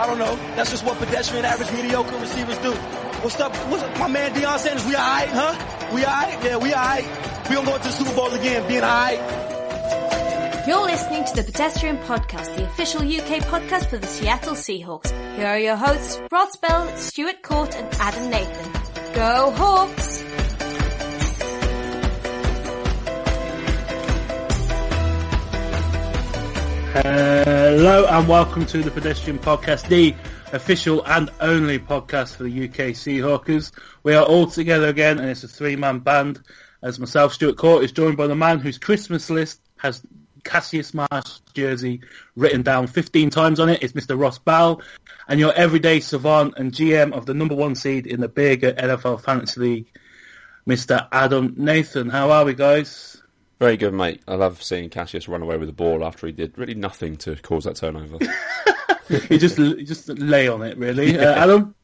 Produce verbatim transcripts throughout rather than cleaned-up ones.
I don't know. That's just what pedestrian, average, mediocre receivers do. What's up? What's up? My man Deion Sanders, we all right, huh? We all right? Yeah, we all right. We gonna go to the Super Bowl again, being all right. You're listening to the Pedestrian Podcast, the official U K podcast for the Seattle Seahawks. Here are your hosts, Ross Bell, Stuart Court and Adam Nathan. Go Hawks! Hello and welcome to the Pedestrian Podcast, the official and only podcast for the U K Seahawkers. We are all together again and it's a three-man band as myself, Stuart Court, is joined by the man whose Christmas list has Cassius Marsh jersey written down fifteen times on it. It's Mister Ross Bell, and your everyday savant and G M of the number one seed in the bigger N F L Fantasy League, Mister Adam Nathan. How are we, guys? Very good, mate. I love seeing Cassius run away with the ball after he did really nothing to cause that turnover. he just he just lay on it, really. Yeah. Uh, Adam?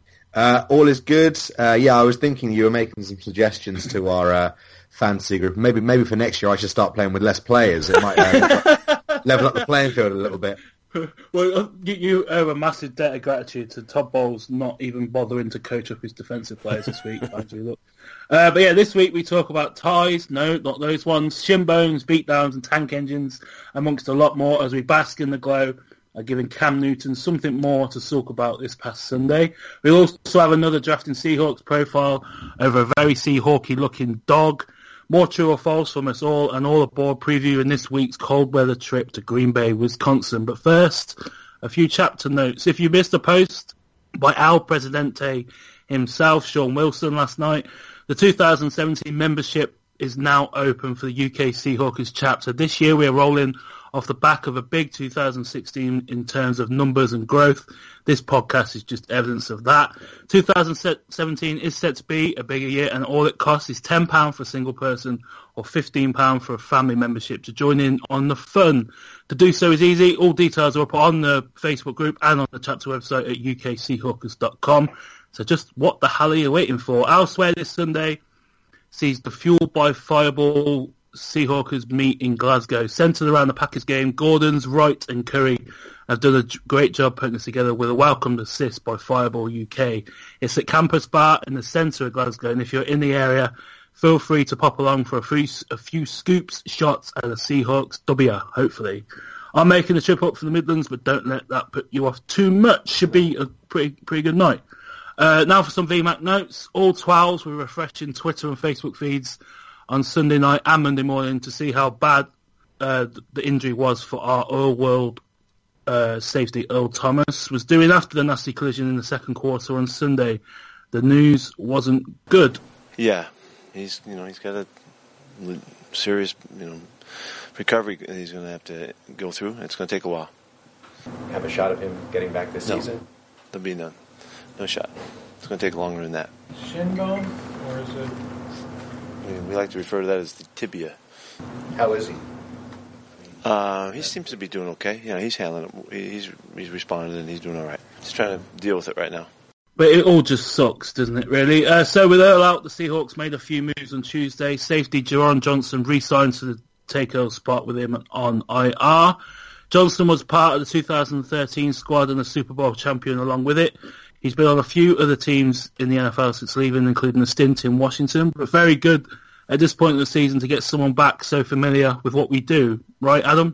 Uh, all is good. Uh, yeah, I was thinking you were making some suggestions to our uh, fantasy group. Maybe maybe for next year I should start playing with less players. It might uh, level up the playing field a little bit. Well, you, you owe a massive debt of gratitude to Todd Bowles not even bothering to coach up his defensive players this week. Actually, look. Uh, but yeah, this week we talk about ties, no, not those ones, shin bones, beatdowns and tank engines, amongst a lot more, as we bask in the glow of giving Cam Newton something more to talk about this past Sunday. We'll also have another Drafting Seahawks profile over a very Seahawky-looking dog. More true or false from us all, and all aboard previewing this week's cold weather trip to Green Bay, Wisconsin. But first, a few chapter notes. If you missed a post by Al Presidente himself, Sean Wilson, last night, the two thousand seventeen membership is now open for the U K Seahawkers chapter. This year we are rolling off the back of a big two thousand sixteen in terms of numbers and growth. This podcast is just evidence of that. two thousand seventeen is set to be a bigger year, and all it costs is ten pounds for a single person or fifteen pounds for a family membership to join in on the fun. To do so is easy. All details are up on the Facebook group and on the chapter website at u k seahawkers dot com. So just what the hell are you waiting for? Elsewhere this Sunday sees the Fueled by Fireball Seahawkers meet in Glasgow. Centred around the Packers game, Gordon's, Wright and Curry have done a great job putting this together with a welcomed assist by Fireball U K. It's at Campus Bar in the centre of Glasgow, and if you're in the area, feel free to pop along for a few, a few scoops, shots at a Seahawks W, hopefully. I'm making the trip up from the Midlands, but don't let that put you off too much. Should be a pretty pretty good night. Uh, now for some V MAC notes. All twelves were refreshing Twitter and Facebook feeds on Sunday night and Monday morning to see how bad uh, the injury was for our Earl World uh, safety. Earl Thomas was doing after the nasty collision in the second quarter on Sunday. The news wasn't good. Yeah, he's you know he's got a serious you know recovery he's going to have to go through. It's going to take a while. Have a shot of him getting back this no, season? There'll be none. No shot. It's going to take longer than that. Shin bone, or is it? I mean, we like to refer to that as the tibia. How is he? Uh, he seems to be doing okay. You know, he's handling it. He's he's responding and he's doing all right. He's trying to deal with it right now. But it all just sucks, doesn't it, really? Uh, so with Earl out, the Seahawks made a few moves on Tuesday. Safety Jaron Johnson re-signed to the take Earl spot with him on I R. Johnson was part of the two thousand thirteen squad and a Super Bowl champion along with it. He's been on a few other teams in the N F L since leaving, including a stint in Washington. But very good at this point in the season to get someone back so familiar with what we do. Right, Adam?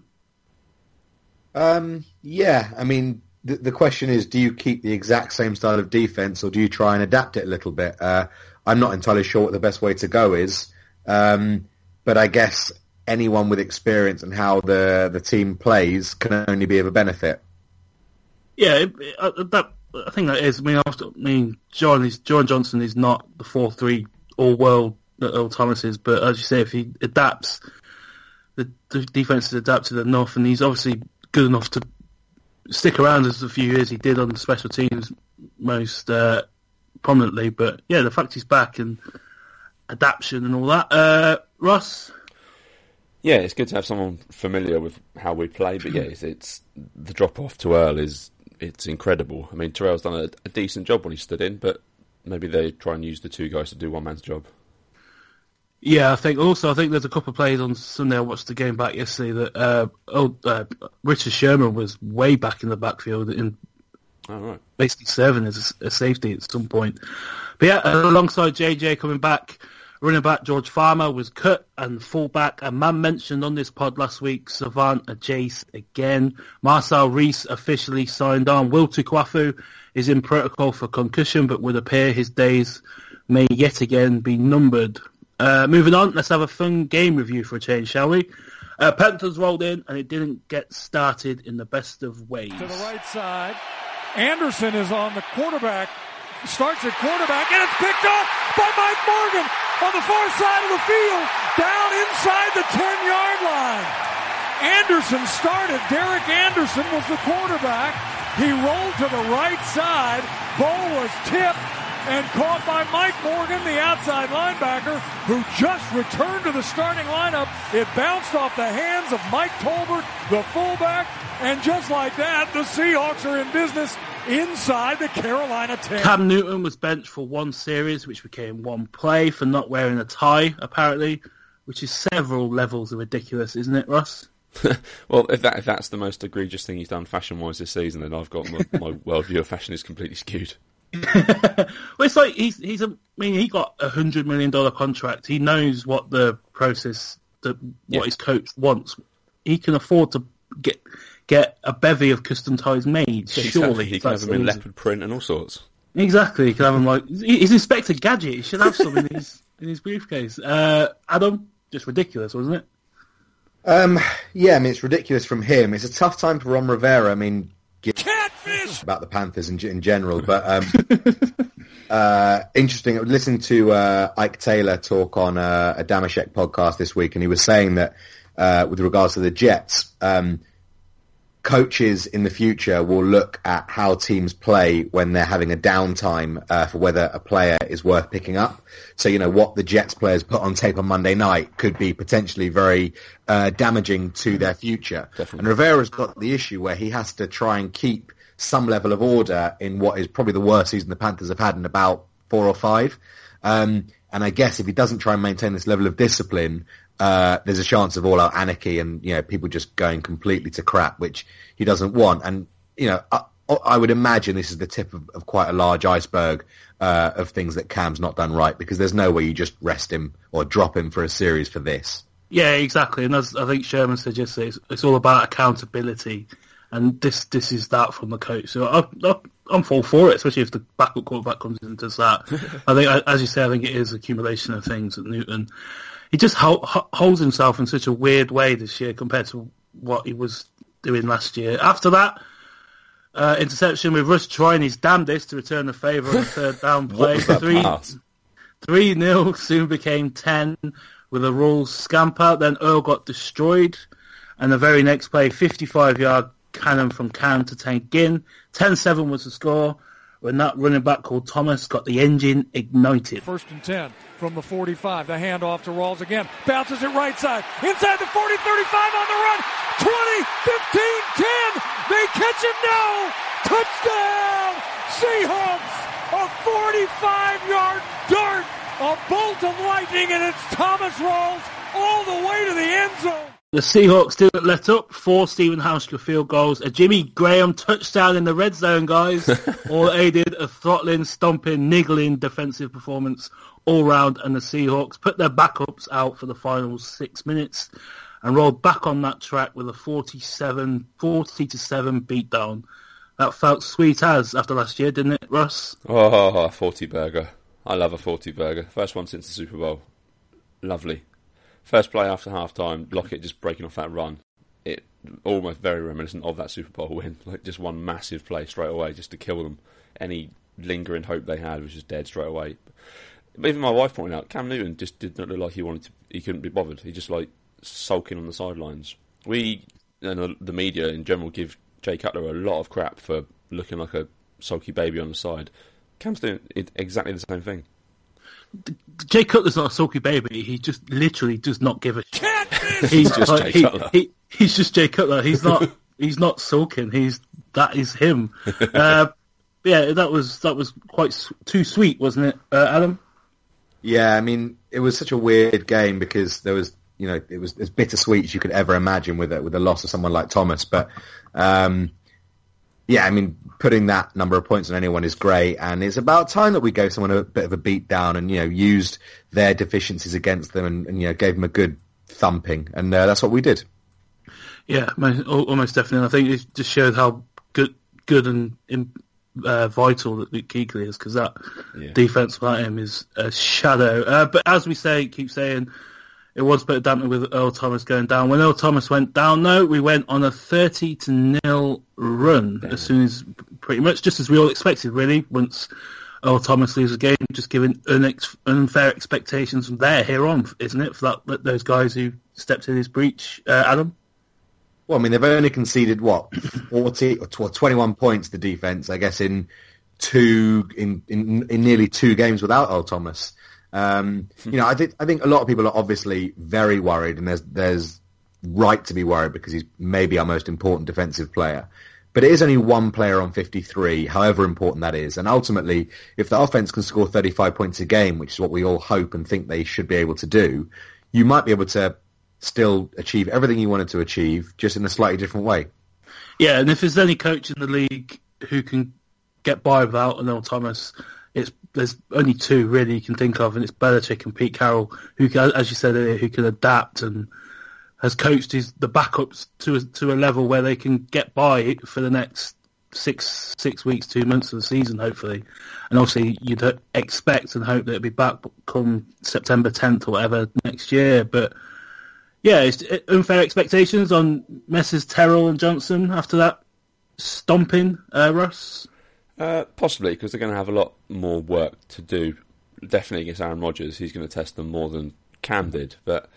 Um, yeah, I mean, the, the question is, do you keep the exact same style of defense or do you try and adapt it a little bit? Uh, I'm not entirely sure what the best way to go is. Um, but I guess anyone with experience and how the, the team plays can only be of a benefit. Yeah, it, it, uh, that... I think that is. I mean, after, I mean, John is John Johnson is not the four three all-world that Earl Thomas is, but as you say, if he adapts, the, the defense has adapted enough, and he's obviously good enough to stick around as a few years he did on the special teams most uh, prominently. But yeah, the fact he's back and adaptation and all that. Uh, Ross? Yeah, it's good to have someone familiar with how we play, but yeah, it's, it's the drop-off to Earl is it's incredible. I mean, Terrell's done a, a decent job when he stood in, but maybe they try and use the two guys to do one man's job. Yeah, I think also I think there's a couple of plays on Sunday. I watched the game back yesterday that uh, oh, uh, Richard Sherman was way back in the backfield in Oh, right. Basically serving as a, a safety at some point. But yeah, alongside J J coming back, running back George Farmer was cut, and fullback, a man mentioned on this pod last week, Savant Ajace again. Marcel Reese officially signed on. Will Tukwafu is in protocol for concussion, but would appear his days may yet again be numbered. Uh, moving on, let's have a fun game review for a change, shall we? Uh, Panthers rolled in, and it didn't get started in the best of ways. To the right side. Anderson is on the quarterback. Starts at quarterback, and it's picked up by Mike Morgan on the far side of the field, down inside the ten-yard line. Anderson started. Derek Anderson was the quarterback. He rolled to the right side. Ball was tipped and caught by Mike Morgan, the outside linebacker, who just returned to the starting lineup. It bounced off the hands of Mike Tolbert, the fullback, and just like that, the Seahawks are in business inside the Carolina ten. Cam Newton was benched for one series, which became one play, for not wearing a tie, apparently, which is several levels of ridiculous, isn't it, Ross? Well, if that if that's the most egregious thing he's done fashion-wise this season, then I've got my, my worldview of fashion is completely skewed. Well, it's like he's he's a. I mean, he got a hundred million dollar contract. He knows what the process, the what Yeah. his coach wants. He can afford to get get a bevy of custom ties made. Yeah, surely he can have them in leopard print and all sorts. Exactly, he can have them like he's Inspector Gadget. He should have some in his in his briefcase. Uh, Adam, just ridiculous, wasn't it? Um, yeah, I mean, it's ridiculous from him. It's a tough time for Ron Rivera. I mean, Catfish! about the Panthers in, in general, but um, uh, interesting. Listening to uh, Ike Taylor talk on uh, a Damashek podcast this week, and he was saying that uh, with regards to the Jets, um, coaches in the future will look at how teams play when they're having a downtime uh, for whether a player is worth picking up. So, you know, what the Jets players put on tape on Monday night could be potentially very uh, damaging to their future. Definitely. And Rivera's got the issue where he has to try and keep some level of order in what is probably the worst season the Panthers have had in about four or five. Um, and I guess if he doesn't try and maintain this level of discipline, uh, there's a chance of all-out anarchy and, you know, people just going completely to crap, which he doesn't want. And, you know, I, I would imagine this is the tip of, of quite a large iceberg uh, of things that Cam's not done right, because there's no way you just rest him or drop him for a series for this. Yeah, exactly. And as I think Sherman said yesterday, it's, it's all about accountability. And this this is that from the coach. So I, I, I'm full for it, especially if the backup quarterback comes in and does that. I think, as you say, I think it is accumulation of things at Newton. He just ho- ho- holds himself in such a weird way this year compared to what he was doing last year. After that, uh, interception with Russ trying his damnedest to return the favour on the third down play. What was that Three, pass? three nil soon became ten with a rules scamper. Then Earl got destroyed. And the very next play, fifty-five-yard cannon from Cam to Tank Ginn. ten seven was the score when that running back called Thomas got the engine ignited. First and ten from the forty-five. The handoff to Rawls again. Bounces it right side. Inside the forty, thirty-five on the run. twenty, fifteen, ten. They catch him now. Touchdown. Seahawks. A forty-five-yard dart. A bolt of lightning, and it's Thomas Rawls all the way to the end zone. The Seahawks didn't let up. Four Stephen Hauschka field goals. A Jimmy Graham touchdown in the red zone, guys. All aided a throttling, stomping, niggling defensive performance all round. And the Seahawks put their backups out for the final six minutes and rolled back on that track with a forty-seven, forty to seven beatdown. That felt sweet as after last year, didn't it, Russ? Oh, a forty burger. I love a forty burger. First one since the Super Bowl. Lovely. First play after half-time, Lockett just breaking off that run. It almost very reminiscent of that Super Bowl win. Like just one massive play straight away just to kill them. Any lingering hope they had was just dead straight away. But even my wife pointed out, Cam Newton just did not look like he wanted to. He couldn't be bothered. He just like sulking on the sidelines. We, and the media in general, give Jay Cutler a lot of crap for looking like a sulky baby on the side. Cam's doing exactly the same thing. Jay Cutler's not a sulky baby. He just literally does not give a shit. He's, He's just like, Jay he, Cutler. He, he's just Jay Cutler. He's not. He's not sulking. He's that is him. Uh, yeah, that was that was quite s- too sweet, wasn't it, uh, Adam? Yeah, I mean, it was such a weird game because there was, you know, it was as bittersweet as you could ever imagine with it, with the loss of someone like Thomas. But um, Yeah, I mean, putting that number of points on anyone is great, and it's about time that we gave someone a bit of a beat down and, you know, used their deficiencies against them and, and you know, gave them a good thumping, and uh, that's what we did. Yeah, almost definitely. I think it just showed how good, good and uh, vital that Luke Kuechly is, because that yeah. defense without him is a shadow. Uh, but as we say, keep saying, it was a bit of dampening with Earl Thomas going down. When Earl Thomas went down, though, we went on a thirty to nil run yeah. as soon as, pretty much just as we all expected, really. Once Earl Thomas leaves the game, just giving unex- unfair expectations from there here on, isn't it, for that those guys who stepped in his breach, uh, Adam? Well, I mean, they've only conceded what forty or twenty-one points to defence, I guess, in two in, in in nearly two games without Earl Thomas. Um, you know, I think I think a lot of people are obviously very worried, and there's there's right to be worried because he's maybe our most important defensive player. But it is only one player on fifty-three, however important that is. And ultimately, if the offense can score thirty-five points a game, which is what we all hope and think they should be able to do, you might be able to still achieve everything you wanted to achieve, just in a slightly different way. Yeah, and if there's any coach in the league who can get by without an Earl Thomas, it's there's only two really you can think of, and it's Belichick and Pete Carroll, who, can, as you said earlier, who can adapt and has coached his, the backups to a, to a level where they can get by for the next six six weeks, two months of the season, hopefully. And obviously, you'd expect and hope that it'll be back come September tenth or whatever next year. But yeah, it's unfair expectations on Messrs Terrell and Johnson after that stomping, uh, Russ. Uh, possibly, because they're going to have a lot more work to do. Definitely against Aaron Rodgers, he's going to test them more than Cam did. But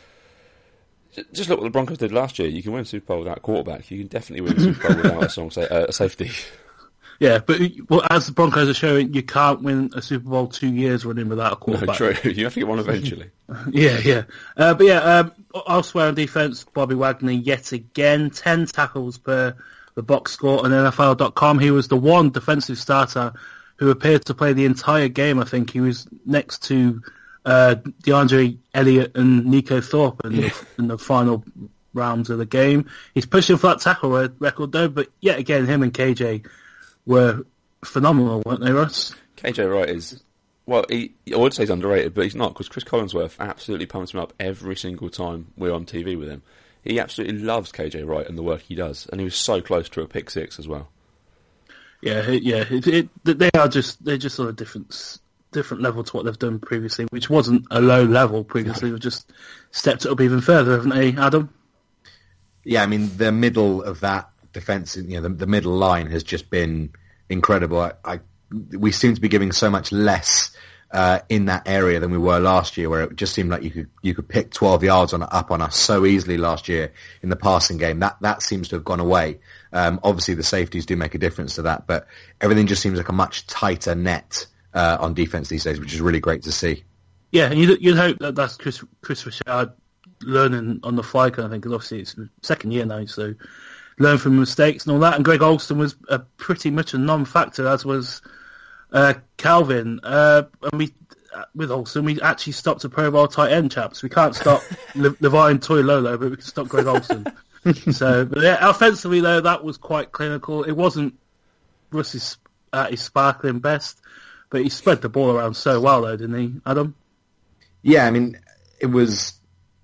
just look what the Broncos did last year. You can win a Super Bowl without a quarterback. You can definitely win a Super Bowl without a, song sa- uh, a safety. Yeah, but well, as the Broncos are showing, you can't win a Super Bowl two years running without a quarterback. No, true. You have to get one eventually. yeah, yeah. Uh, but yeah, um, elsewhere on defence, Bobby Wagner yet again, ten tackles per the box score on N F L dot com. He was the one defensive starter who appeared to play the entire game, I think. He was next to uh, DeAndre Elliott and Nico Thorpe in, yeah. the, in the final rounds of the game. He's pushing for that tackle record, though, but yet again, him and K J were phenomenal, weren't they, Russ? K J Wright is, well, he, I would say he's underrated, but he's not, because Chris Collinsworth absolutely pumps him up every single time we're on T V with him. He absolutely loves K J Wright and the work he does, and he was so close to a pick six as well. Yeah, yeah, it, it, they are just they're just on a different different level to what they've done previously, which wasn't a low level previously. They've just stepped it up even further, haven't they, Adam? Yeah, I mean the middle of that defence, you know, the, the middle line has just been incredible. I, I we seem to be giving so much less Uh, in that area than we were last year, where it just seemed like you could you could pick twelve yards on up on us so easily last year in the passing game. That that seems to have gone away. Um, obviously, the safeties do make a difference to that, but everything just seems like a much tighter net uh, on defense these days, which is really great to see. Yeah, and you'd, you'd hope that that's Chris, Chris Richard learning on the fly kind of thing, because obviously it's second year now, so learn from mistakes and all that. And Greg Olsen was a, pretty much a non-factor, as was Uh, Calvin, uh, and we with Olsen, we actually stopped a Pro Bowl tight end, chaps. We can't stop Le- Levine Toilolo, but we can stop Greg Olsen. So, but yeah, offensively though, that was quite clinical. It wasn't Russ's at his sparkling best, but he spread the ball around so well, though, didn't he, Adam? Yeah, I mean, it was.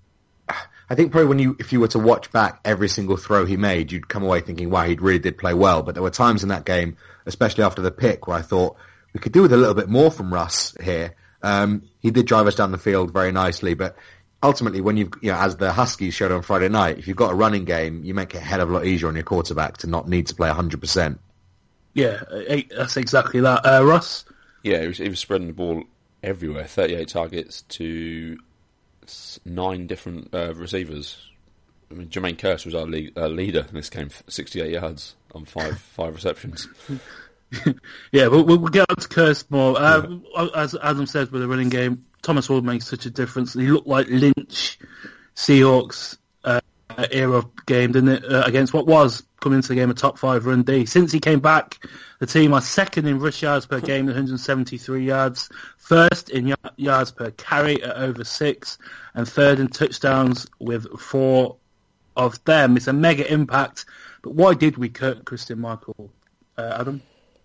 I think probably when you, if you were to watch back every single throw he made, you'd come away thinking, "Wow, he really did play well." But there were times in that game, especially after the pick, where I thought, we could do with a little bit more from Russ here. Um, he did drive us down the field very nicely, but ultimately, when you've, you know, as the Huskies showed on Friday night, if you've got a running game, you make it a hell of a lot easier on your quarterback to not need to play one hundred percent. Yeah, that's exactly that. Uh, Russ? Yeah, he was, he was spreading the ball everywhere. thirty-eight targets to nine different uh, receivers. I mean, Jermaine Kearse was our lead, uh, leader in this game, sixty-eight yards on five five receptions. Yeah, we'll, we'll get on to Kearse more. Uh, yeah. As Adam said with the running game, Thomas Ward makes such a difference. He looked like Lynch, Seahawks uh, era game, didn't it? Uh, against what was, coming into the game, a top five run D. Since he came back, the team are second in rush yards per game at one hundred seventy-three yards, first in y- yards per carry at over six, and third in touchdowns with four of them. It's a mega impact. But why did we cut Christian Michael uh, Adam?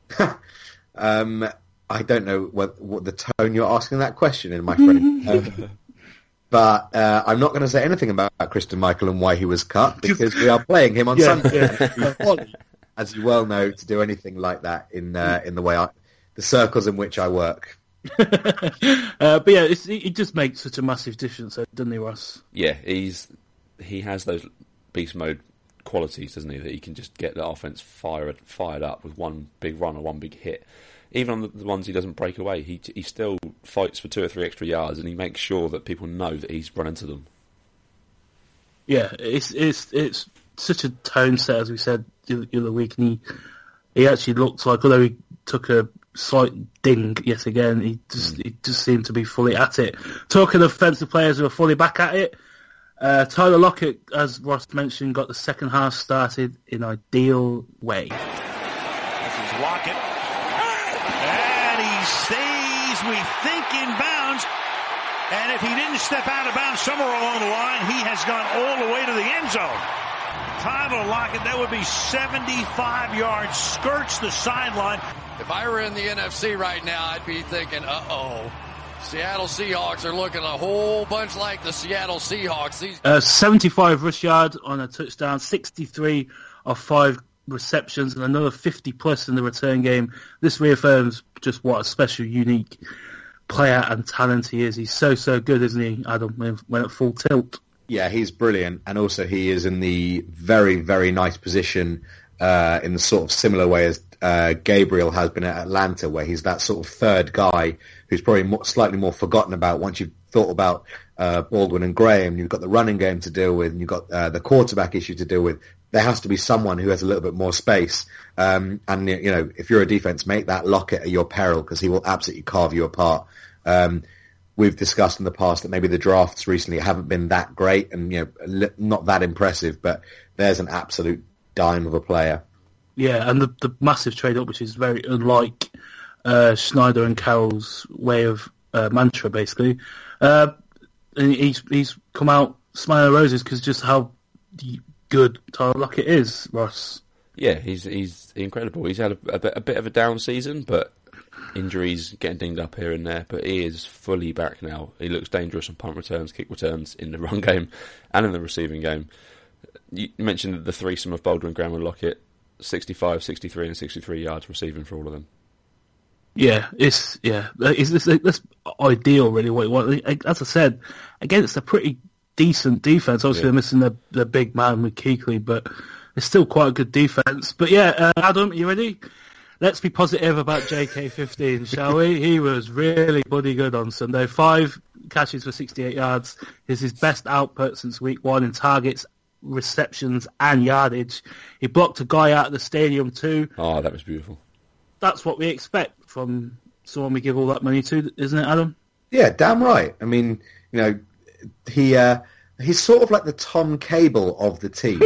um, I don't know what, what the tone you're asking that question in, my friend. um, but uh, I'm not going to say anything about Christian Michael and why he was cut, because we are playing him on Yeah, Sunday. yeah. As you well know, to do anything like that in uh, in the way I, the circles in which I work. uh, but yeah, it's, it just makes such a massive difference, doesn't he, Ross? Yeah, he's he has those beast mode qualities, doesn't he? That he can just get the offense fired fired up with one big run or one big hit. Even on the, the ones he doesn't break away, he he still fights for two or three extra yards, and he makes sure that people know that he's running to them. Yeah, it's it's it's such a tone set, as we said the other week, and he he actually looks like, although he took a slight ding yet again, he just mm. he just seemed to be fully at it. Talking of offensive players who are fully back at it, uh, Tyler Lockett, as Ross mentioned, got the second half started in ideal way. This is Lockett, and he stays, we think, in bounds. And if he didn't step out of bounds somewhere along the line, he has gone all the way to the end zone. Tyler Lockett, that would be seventy-five yards, skirts the sideline. If I were in the N F C right now, I'd be thinking, uh-oh, Seattle Seahawks are looking a whole bunch like the Seattle Seahawks. These- uh, seventy-five rush yards on a touchdown, sixty-three of five receptions, and another fifty plus in the return game. This reaffirms just what a special, unique player and talent he is. He's so, so good, isn't he, Adam, when, when at full tilt? Yeah, he's brilliant, and also he is in the very, very nice position uh, in the sort of similar way as uh, Gabriel has been at Atlanta, where he's that sort of third guy who's probably more, slightly more forgotten about once you've thought about uh, Baldwin and Graham. You've got the running game to deal with, and you've got uh, the quarterback issue to deal with. There has to be someone who has a little bit more space. Um, and, you know, if you're a defense, make that Lockett at your peril, because he will absolutely carve you apart. Um, we've discussed in the past that maybe the drafts recently haven't been that great and, you know, not that impressive, but there's an absolute dime of a player. Yeah, and the, the massive trade-up, which is very unlike uh, Schneider and Carroll's way of uh, mantra, basically. Uh, and he's he's come out smiling roses because just how good Tyler Lockett is, Ross. Yeah, he's he's incredible. He's had a, a, bit, a bit of a down season, but injuries, getting dinged up here and there, but he is fully back now. He looks dangerous on punt returns, kick returns, in the run game and in the receiving game. You mentioned the threesome of Baldwin, Graham and Lockett, sixty-five, sixty-three and sixty-three yards receiving for all of them. Yeah, it's yeah, it's, it's, it's ideal, really. What, what, as I said, against a pretty decent defense. Obviously, yeah. They're missing the the big man with Kuechly, but it's still quite a good defense. But yeah, uh, Adam, you ready? Let's be positive about J K fifteen, shall we? He was really bloody good on Sunday. Five catches for sixty-eight yards is his best output since week one in targets, receptions and yardage. He blocked a guy out of the stadium too. Oh, that was beautiful. That's what we expect from someone we give all that money to, isn't it, Adam? Yeah, damn right. I mean, you know, he uh, he's sort of like the Tom Cable of the team,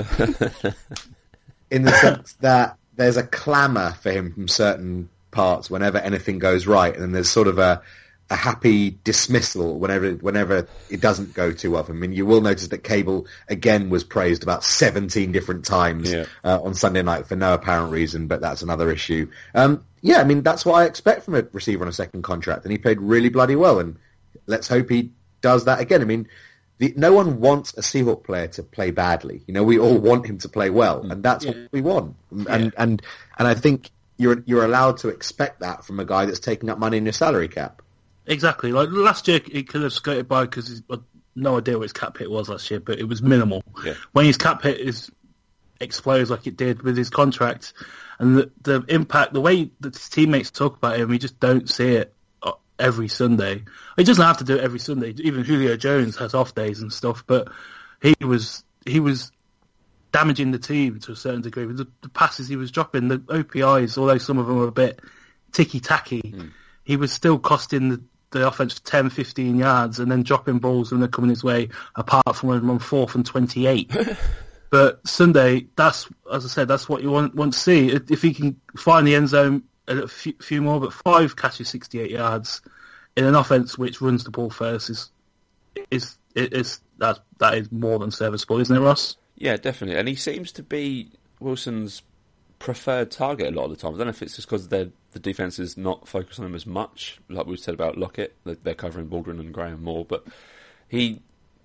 in the sense that there's a clamour for him from certain parts whenever anything goes right, and then there's sort of a a happy dismissal whenever whenever it doesn't go too well. I mean, you will notice that Cable again was praised about seventeen different times yeah. uh, on Sunday night for no apparent reason, but that's another issue. Um, yeah, I mean, that's what I expect from a receiver on a second contract, and he played really bloody well, and let's hope he does that again. I mean, the, no one wants a Seahawk player to play badly. You know, we all want him to play well, and that's yeah. what we want. And yeah. and and I think you're you're allowed to expect that from a guy that's taking up money in your salary cap. Exactly. Like last year, he could have skirted by because he's got no idea what his cap hit was last year, but it was minimal. Yeah. When his cap hit is explodes like it did with his contract, and the the impact, the way that his teammates talk about him, we just don't see it every Sunday. He doesn't have to do it every Sunday. Even Julio Jones has off days and stuff, but he was he was damaging the team to a certain degree with the, the passes he was dropping, the O P Is. Although some of them were a bit ticky tacky, mm. he was still costing the. the offense for ten, fifteen yards and then dropping balls when they're coming his way, apart from when on fourth and twenty-eight. But Sunday, that's, as I said, that's what you want, want to see. If he can find the end zone a few, few more, but five catches, sixty-eight yards in an offense which runs the ball first is, is, is that, that is more than serviceable, isn't it, Ross? Yeah, definitely. And he seems to be Wilson's preferred target a lot of the time. I don't know if it's just because the defence is not focused on him as much, like we said about Lockett. They're covering Baldwin and Graham more, but he,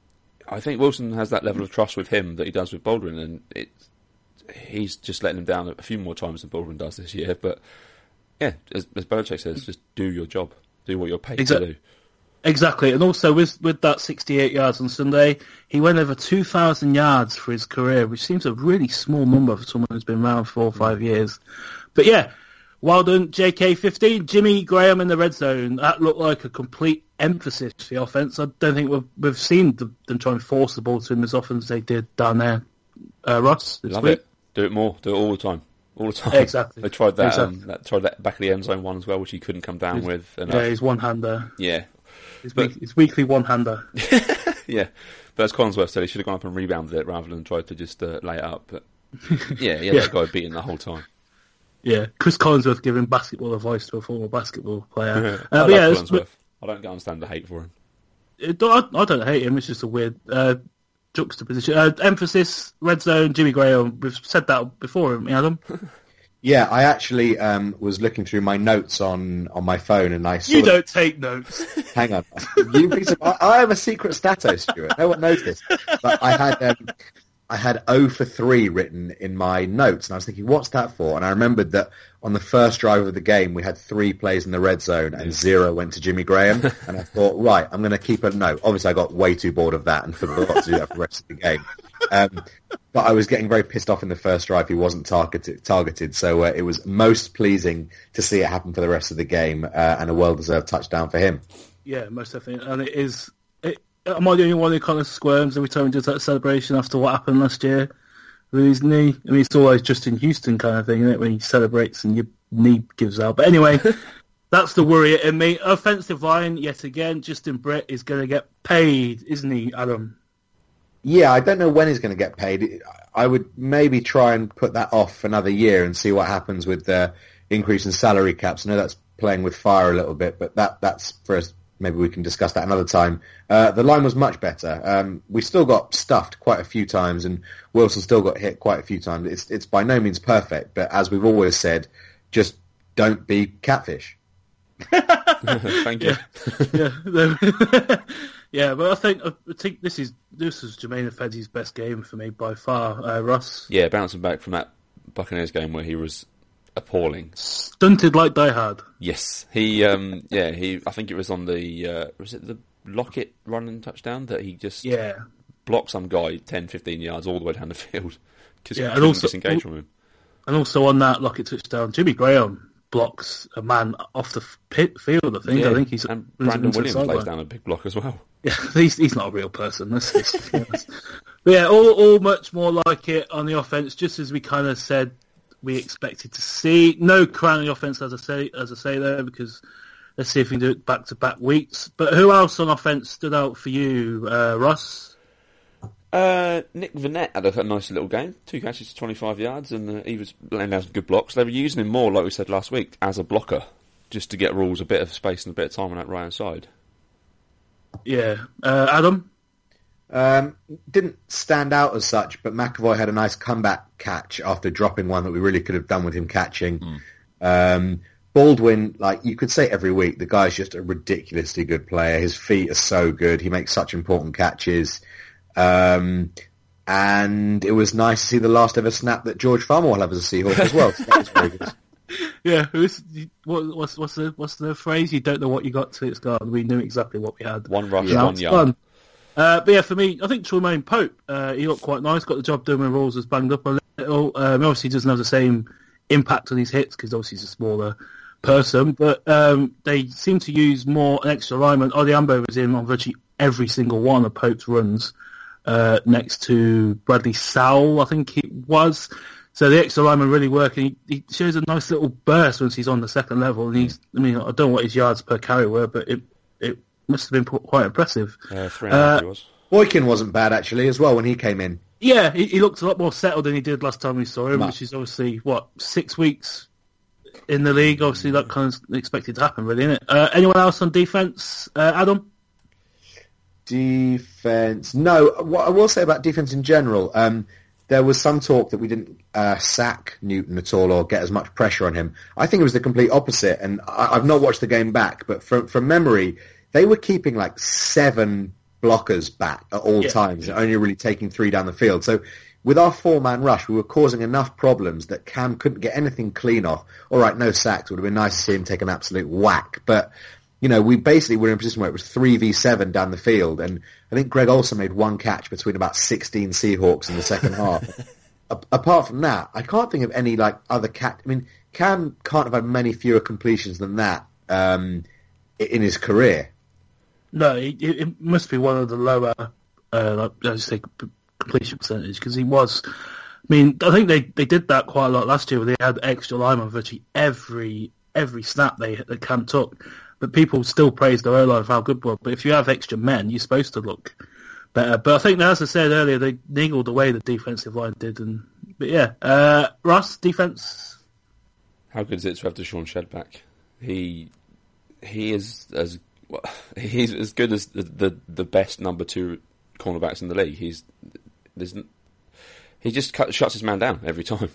I think Wilson has that level of trust with him that he does with Baldwin, and it, he's just letting him down a few more times than Baldwin does this year. But yeah, as, as Belichick says, just do your job, do what you're paid exactly. to do. Exactly, and also with with that sixty-eight yards on Sunday, he went over two thousand yards for his career, which seems a really small number for someone who's been around four or five years. But yeah, well done, J K fifteen. Jimmy Graham in the red zone. That looked like a complete emphasis for the offense. I don't think we've we've seen the, them try and force the ball to him as often as they did down there, uh, Ross. This Love week. it. Do it more. Do it all the time. All the time. Exactly. They tried that. Exactly. Um, that tried that back of the end zone one as well, which he couldn't come down his, with. And yeah, his one hander. Yeah. His, but, week, his weekly one-hander. Yeah, but as Collinsworth said, he should have gone up and rebounded it rather than tried to just uh, lay it up. But yeah, he had yeah. that guy beaten the whole time. Yeah, Chris Collinsworth giving basketball advice to a former basketball player. I uh, love yeah, Collinsworth. I don't understand the hate for him. It, I, I don't hate him. It's just a weird uh, juxtaposition. Uh, emphasis, red zone, Jimmy Graham. We've said that before, haven't we, Adam? Yeah, I actually um, was looking through my notes on, on my phone, and I saw. You don't take notes. Hang on, you piece of, I, I have a secret stato, Stuart. No one noticed, but I had um, I had O for three written in my notes, and I was thinking, what's that for? And I remembered that on the first drive of the game, we had three plays in the red zone, and zero went to Jimmy Graham. And I thought, right, I'm going to keep a note. Obviously, I got way too bored of that and forgot to do that for the rest of the game. Um, but I was getting very pissed off in the first drive. He wasn't targeted, targeted so uh, it was most pleasing to see it happen for the rest of the game, uh, and a well-deserved touchdown for him. Yeah, most definitely. And it is... It, am I the only one who kind of squirms every time he does that celebration after what happened last year with his knee? I mean, it's always just in Houston kind of thing, isn't it, when he celebrates and your knee gives out. But anyway, that's the worry in me. Offensive line, yet again, Justin Britt is going to get paid, isn't he, Adam? Yeah, I don't know when he's going to get paid. I would maybe try and put that off another year and see what happens with the increase in salary caps. I know that's playing with fire a little bit, but that that's for us. Maybe we can discuss that another time. Uh, the line was much better. Um, we still got stuffed quite a few times, and Wilson still got hit quite a few times. It's it's by no means perfect, but as we've always said, just don't be catfish. Thank you. Yeah. yeah. Yeah, but I think I think this is this is Jermaine Ifedi's best game for me by far, uh, Ross. Yeah, bouncing back from that Buccaneers game where he was appalling, stunted like Die Hard. Yes, he. Um, yeah, he. I think it was on the uh, was it the Lockett running touchdown that he just yeah blocked some guy ten, fifteen yards all the way down the field because yeah, he couldn't also, disengage from him. And also on that Lockett touchdown, Jimmy Graham blocks a man off the pit field. I think. Yeah, I think he's and Brandon Williams plays down a big block as well. Yeah, he's he's not a real person. Let's just be honest. But yeah, all all much more like it on the offense, just as we kind of said we expected to see. No crowning offense, as I say, as I say there, because let's see if we can do it back to back weeks. But who else on offense stood out for you, uh, Ross? Uh, Nick Vannett had a, a nice little game. Two catches, twenty-five yards, and uh, he was laying down some good blocks. They were using him more, like we said last week, as a blocker, just to get Rawls a bit of space and a bit of time on that right hand side. Yeah, uh, Adam. Um, didn't stand out as such, but McAvoy had a nice comeback catch after dropping one that we really could have done with him catching. Mm. Um, Baldwin, like you could say every week, the guy's just a ridiculously good player. His feet are so good. He makes such important catches. Um, and it was nice to see the last ever snap that George Farmer will have as a Seahawk as well. So that was very good. Yeah, who's, what, what's what's the what's the phrase? You don't know what you got till it's gone. We knew exactly what we had. One rush, yeah. one yard. Uh, but yeah, for me, I think Tremaine Pope, uh, he looked quite nice. Got the job done when Rawls was banged up a little. Um, obviously, he doesn't have the same impact on his hits because obviously he's a smaller person. But um, they seem to use more an extra lineman. Odiambo was in on virtually every single one of Pope's runs uh, next to Bradley Sowell, I think it was. So the extra lineman really working. He, he shows a nice little burst once he's on the second level. And he's, I mean, I don't know what his yards per carry were, but it it must have been quite impressive. Uh, three and a half uh, was. Boykin wasn't bad actually as well when he came in. Yeah, he, he looked a lot more settled than he did last time we saw him, no. which is obviously what six weeks in the league. Obviously, that kind of expected to happen, really, isn't it? Uh, anyone else on defense, uh, Adam? Defense, no. What I will say about defense in general. Um, there was some talk that we didn't uh, sack Newton at all or get as much pressure on him. I think it was the complete opposite, and I, I've not watched the game back, but from, from memory, they were keeping like seven blockers back at all yeah. times, and only really taking three down the field. So with our four-man rush, we were causing enough problems that Cam couldn't get anything clean off. All right, no sacks. It would have been nice to see him take an absolute whack, but you know, we basically were in a position where it was three v seven down the field, and I think Greg Olsen made one catch between about sixteen Seahawks in the second half. A- apart from that, I can't think of any like other catch. I mean, Cam can't have had many fewer completions than that um, in his career. No, it, it must be one of the lower, uh, like I say, completion percentage, because he was. I mean, I think they, they did that quite a lot last year, where they had extra linemen virtually every every snap they that Cam took. But people still praise their O-line for how good they were. But if you have extra men, you're supposed to look better. But I think, as I said earlier, they niggled away the defensive line did. And but yeah, uh, Ross, defense. How good is it to have Deshaun Shedd back? He he is as well, he's as good as the, the the best number two cornerbacks in the league. He's there's he just cut, shuts his man down every time.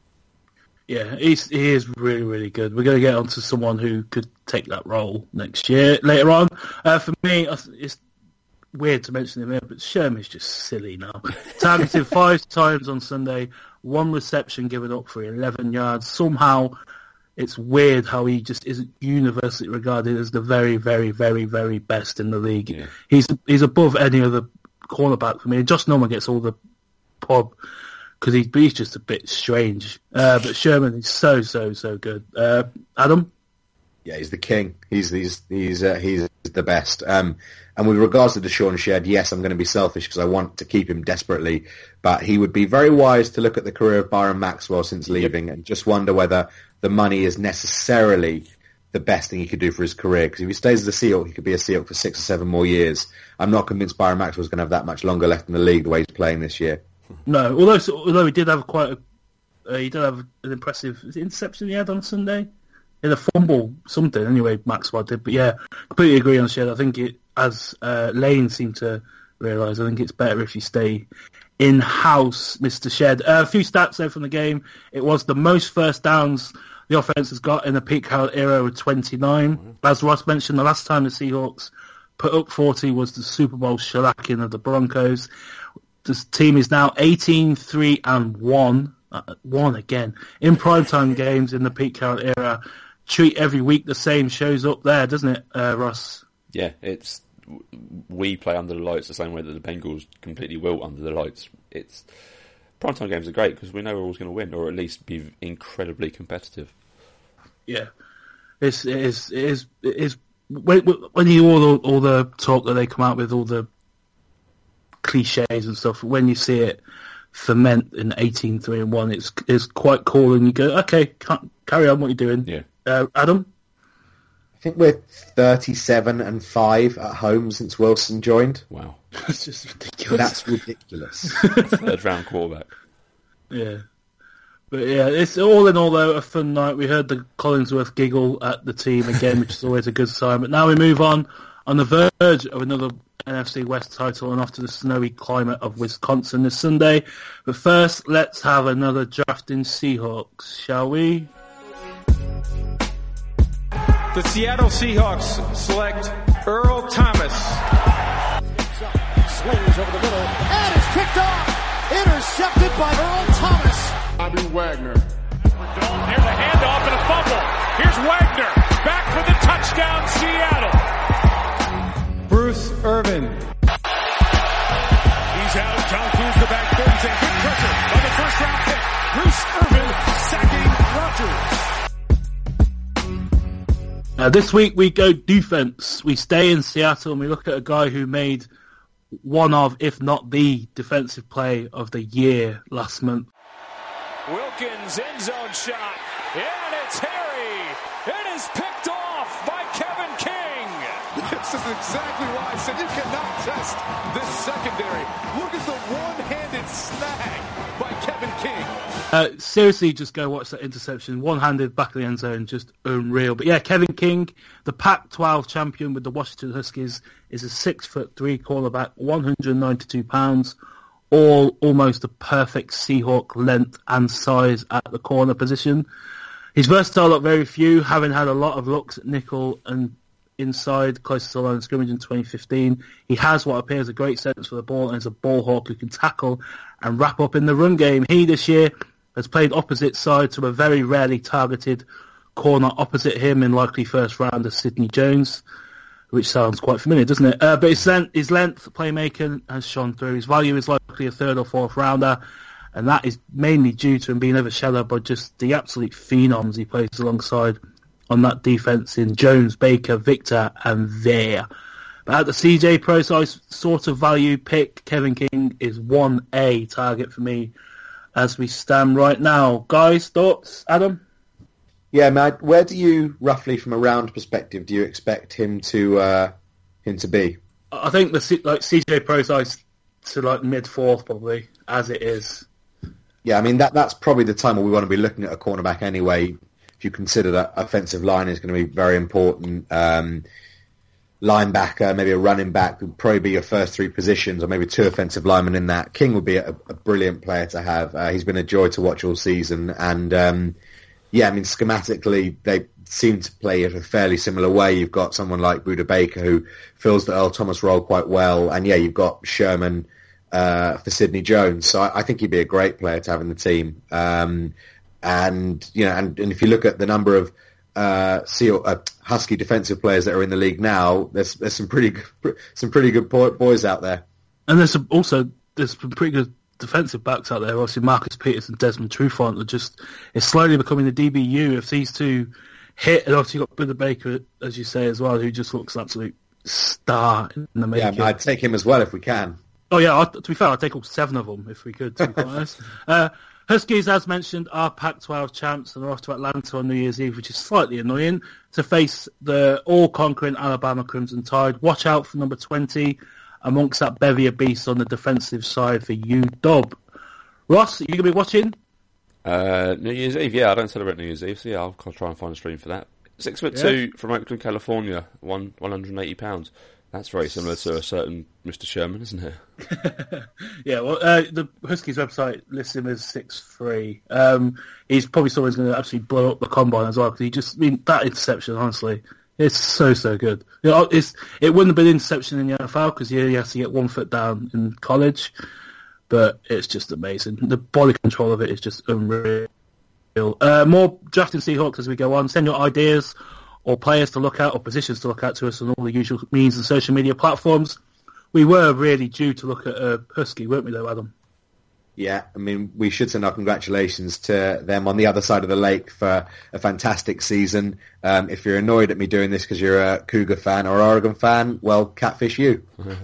Yeah, he's, he is really, really good. We're going to get onto someone who could take that role next year, later on. Uh, for me, it's weird to mention him here, but Sherman's just silly now. Targeted five times on Sunday, one reception given up for eleven yards. Somehow, it's weird how he just isn't universally regarded as the very, very, very, very best in the league. Yeah. He's he's above any other cornerback for me. Josh Norman gets all the pub, because he, he's just a bit strange. Uh, but Sherman is so, so, so good. Uh, Adam? Yeah, he's the king. He's he's he's uh, he's the best. Um, and with regards to Deshaun Shedd, yes, I'm going to be selfish because I want to keep him desperately. But he would be very wise to look at the career of Byron Maxwell since leaving and just wonder whether the money is necessarily the best thing he could do for his career. Because if he stays as a Seahawk, he could be a Seahawk for six or seven more years. I'm not convinced Byron Maxwell is going to have that much longer left in the league the way he's playing this year. No, although although he did have quite a, uh, he did have an impressive is it interception he had on Sunday, in a fumble something. Anyway, Maxwell did, but yeah, completely agree on Shedd. I think it, as uh, Lane seemed to realise, I think it's better if you stay in house, Mister Shedd. Uh, a few stats there from the game. It was the most first downs the offense has got in the Pete Carroll era with twenty-nine. Mm-hmm. As Ross mentioned, the last time the Seahawks put up forty was the Super Bowl shellacking of the Broncos. This team is now eighteen three and one, uh, one again, in primetime games in the Pete Carroll era. Treat every week the same, shows up there, doesn't it, uh, Ross? Yeah, it's we play under the lights the same way that the Bengals completely wilt under the lights. It's primetime games are great because we know we're always going to win, or at least be incredibly competitive. Yeah, it's, it is, it is, it is. When, when you hear all the, all the talk that they come out with, all the cliches and stuff, when you see it ferment in eighteen three and one, it's it's quite cool, and you go, okay, carry on what you're doing. Yeah. Uh, Adam? I think we're thirty-seven and five at home since Wilson joined. Wow. That's just ridiculous. That's ridiculous. Third round quarterback. Yeah. But yeah, it's all in all though a fun night. We heard the Collinsworth giggle at the team again, which is always a good sign. But now we move on on the verge of another N F C West title and off to the snowy climate of Wisconsin this Sunday. But first, let's have another drafting Seahawks, shall we? The Seattle Seahawks select Earl Thomas. Swings over the middle and is kicked off. Intercepted by Earl Thomas. Bobby Wagner. There's a handoff and a fumble. Here's Wagner back for the touchdown, Seattle. Bruce Irvin. He's out. John Cruz the back foot. He's a good pressure by the first round pick. Bruce Irvin sacking Rodgers. Uh, this week we go defense. We stay in Seattle and we look at a guy who made one of, if not the, defensive play of the year last month. Wilkins end zone shot, and it's Harry. It is picked off by Kevin King. This is exactly why I said you cannot test this secondary. Look at the one-handed snag by Kevin King. Uh, seriously, just go watch that interception. One-handed back of the end zone, just unreal. But yeah, Kevin King, the Pac twelve champion with the Washington Huskies, is a six foot three cornerback, one hundred ninety-two pounds, all almost a perfect Seahawk length and size at the corner position. He's versatile like very few, having had a lot of looks at nickel and inside closest to the line of scrimmage in twenty fifteen. He has what appears a great sense for the ball and is a ball hawk who can tackle and wrap up in the run game. He this year has played opposite side to a very rarely targeted corner opposite him in likely first round of Sidney Jones, which sounds quite familiar, doesn't it? Uh, but his length, his length, playmaking has shone through. His value is likely a third or fourth rounder, and that is mainly due to him being overshadowed by just the absolute phenoms he plays alongside on that defense in Jones, Baker, Victor, and Vare. But at the C J Pro size sort of value pick, Kevin King is one A target for me as we stand right now. Guys, thoughts? Adam? Yeah, Matt, where do you, roughly from a round perspective, do you expect him to uh, him to be? I think the C- like C J Pro size to like mid-fourth probably, as it is. Yeah, I mean, that that's probably the time where we want to be looking at a cornerback anyway. If you consider that offensive line is going to be very important, um, linebacker, maybe a running back would probably be your first three positions, or maybe two offensive linemen in that. King would be a, a brilliant player to have. Uh, he's been a joy to watch all season, and um, yeah, I mean, schematically they seem to play it a fairly similar way. You've got someone like Budda Baker who fills the Earl Thomas role quite well, and yeah, you've got Sherman uh, for Sidney Jones. So I, I think he'd be a great player to have in the team. Um, And you know, and, and if you look at the number of uh, Seal, uh, Husky defensive players that are in the league now, there's there's some pretty good, some pretty good boys out there. And there's some, also there's some pretty good defensive backs out there. Obviously, Marcus Peters and Desmond Trufant are just it's slowly becoming the D B U. If these two hit, and obviously you've got Budda Baker, as you say as well, who just looks an absolute star in the making. Yeah, I'd take him as well if we can. Oh yeah, I, to be fair, I'd take all seven of them if we could. To be quite honest. Uh, Huskies, as mentioned, are Pac twelve champs and are off to Atlanta on New Year's Eve, which is slightly annoying, to face the all-conquering Alabama Crimson Tide. Watch out for number twenty amongst that bevy of beasts on the defensive side for U W. Ross, are you going to be watching? Uh, New Year's Eve, yeah, I don't celebrate New Year's Eve, so yeah, I'll, I'll try and find a stream for that. Six foot yeah. two from Oakland, California, one, one hundred eighty pounds. That's very similar to a certain Mister Sherman, isn't it? yeah, well, uh, the Huskies website lists him as six three. Um, he's probably someone who's going to actually blow up the combine as well, because he just, I mean, that interception, honestly, it's so, so good. You know, it's, it wouldn't have been interception in the N F L, because he has to get one foot down in college, but it's just amazing. The body control of it is just unreal. Uh, more drafting Seahawks as we go on. Send your ideas or players to look at, or positions to look at to us on all the usual means and social media platforms. We were really due to look at uh, Husky, weren't we though, Adam? Yeah, I mean, we should send our congratulations to them on the other side of the lake for a fantastic season. Um, if you're annoyed at me doing this because you're a Cougar fan or Oregon fan, well, catfish you.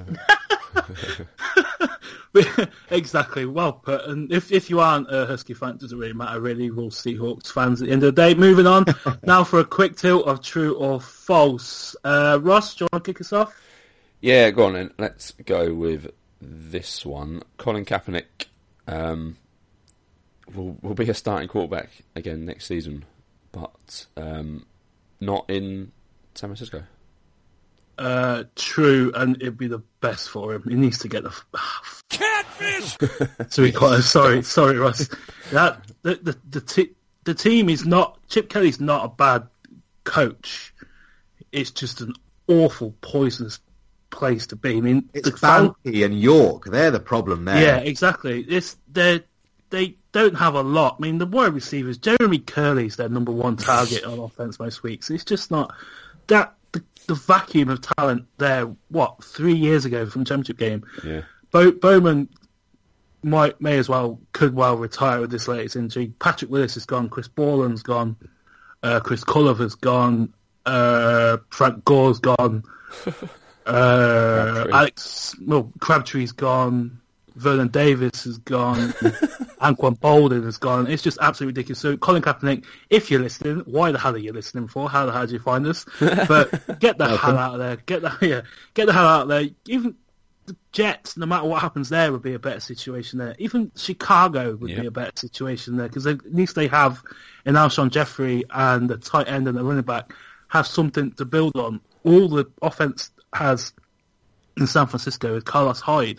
Exactly, well put. And if if you aren't a Husky fan, it doesn't really matter, really. We're all Seahawks fans at the end of the day. Moving on, now for a quick tilt of true or false. Uh, Ross, do you want to kick us off? Yeah, go on then. Let's go with this one. Colin Kaepernick um, will, will be a starting quarterback again next season, but um, not in San Francisco. Uh, true, and it'd be the best for him. He needs to get the catfish. To be quite sorry, sorry, Russ. That the the the, t- the team is not. Chip Kelly's not a bad coach. It's just an awful, poisonous place to be. I mean, it's Baalke and York. They're the problem there. Yeah, exactly. It's they they don't have a lot. I mean, the wide receivers, Jeremy Curley's their number one target on offense most weeks. It's just not that. The, the vacuum of talent there, what, three years ago from the championship game. Yeah. Bo- Bowman might may as well, could well retire with this latest injury. Patrick Willis is gone, Chris Borland's gone, uh, Chris Culliver's gone, uh, Frank Gore's gone, uh, Alex, well, Crabtree's gone, Vernon Davis is gone, Anquan Bolden has gone. It's just absolutely ridiculous. So, Colin Kaepernick, if you're listening, why the hell are you listening for? How the hell did you find us? But get the hell out of there. Get the yeah, get the hell out of there. Even the Jets, no matter what happens there, would be a better situation there. Even Chicago would yeah. be a better situation there, because at least they have an Alshon Jeffrey and a tight end and a running back have something to build on. All the offense has in San Francisco is Carlos Hyde.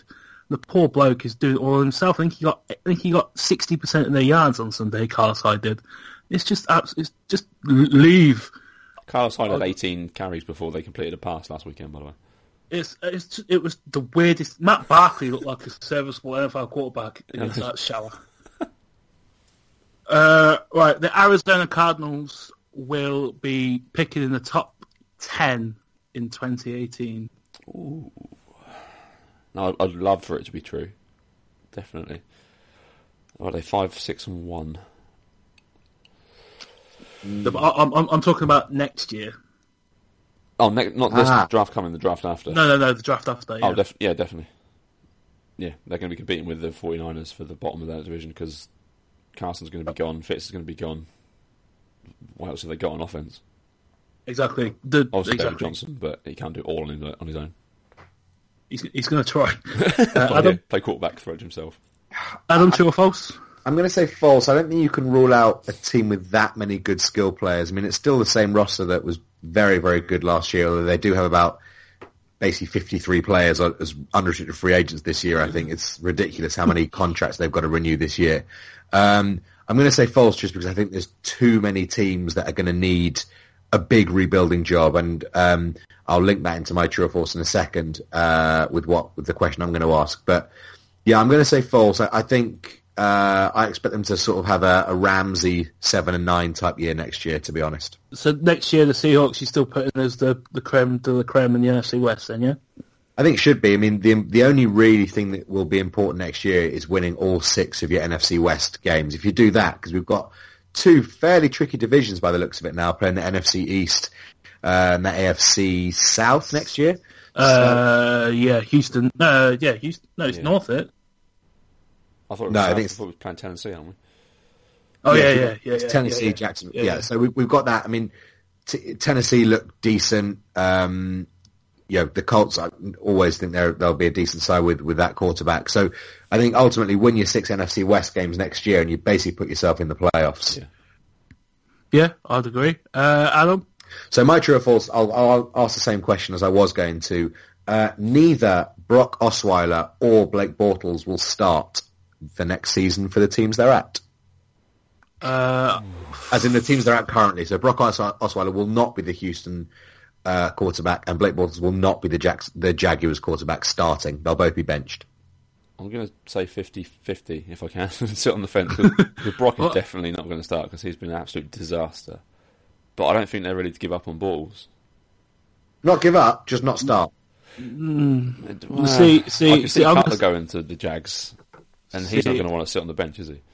The poor bloke is doing it all himself. I think he got, I think he got sixty percent of their yards on Sunday. Carlos Hyde did. It's just, it's just leave. Carlos Hyde had eighteen carries before they completed a pass last weekend, by the way. It's, it's just, it was the weirdest. Matt Barkley looked like a serviceable N F L quarterback in that shower. uh, right, the Arizona Cardinals will be picking in the top ten in twenty eighteen. Ooh. No, I'd love for it to be true. Definitely. Are they five, six, and one? The, I'm, I'm, I'm talking about next year. Oh, ne- not this Ah. draft coming, the draft after. No, no, no, the draft after. Yeah. Oh, def- yeah, definitely. Yeah, they're going to be competing with the 49ers for the bottom of that division because Carson's going to be gone, Fitz is going to be gone. What else have they got on offense? Exactly. The, Obviously, exactly. David Johnson, but he can't do it all on his, on his own. He's, he's going to try. Uh, Uh, Adam, yeah, play quarterback, throw it himself. Adam, true or false? I'm going to say false. I don't think you can rule out a team with that many good skill players. I mean, it's still the same roster that was very, very good last year, although they do have about basically fifty-three players as unrestricted free agents this year. I think it's ridiculous how many contracts they've got to renew this year. Um, I'm going to say false just because I think there's too many teams that are going to need a big rebuilding job, and um, I'll link that into my true or false in a second uh, with what with the question I'm going to ask. But yeah, I'm going to say false. I, I think uh, I expect them to sort of have a, a Ramsey seven and nine type year next year. To be honest, So next year, the Seahawks, you still putting as the, the creme de la creme in the N F C West, then, yeah? I think it should be. I mean, the the only really thing that will be important next year is winning all six of your N F C West games. If you do that, because we've got two fairly tricky divisions by the looks of it now, playing the N F C East uh, and the A F C South next year. Uh, yeah, Houston. Uh, yeah, Houston. No, it's Yeah. North, it. I thought it was, No, I South. think I thought we were playing Tennessee, aren't we? Oh, yeah, Yeah, yeah, yeah. it's yeah, Tennessee, yeah, yeah. Jacksonville. Yeah, Yeah, yeah. so we, we've got that. I mean, t- Tennessee look decent. Um, you know, the Colts, I always think they're, they'll be a decent side with, with that quarterback. So I think ultimately win your six N F C West games next year and you basically put yourself in the playoffs. Yeah. Yeah, I'd agree. Uh, Adam? So my true or false, I'll, I'll ask the same question as I was going to. Uh, neither Brock Osweiler or Blake Bortles will start for next season for the teams they're at. Uh, As in the teams they're at currently. So Brock Os- Osweiler will not be the Houston uh, quarterback and Blake Bortles will not be the, Jack- the Jaguars quarterback starting. They'll both be benched. I'm going to say fifty-fifty if I can, sit on the fence. Because Brock is definitely not going to start because he's been an absolute disaster. But I don't think they're ready to give up on Bortles. Not give up, just not start. mm, Well, see, see, I can see see, I'm Cutler gonna- going to the Jags, and he's See- not going to want to sit on the bench, is he?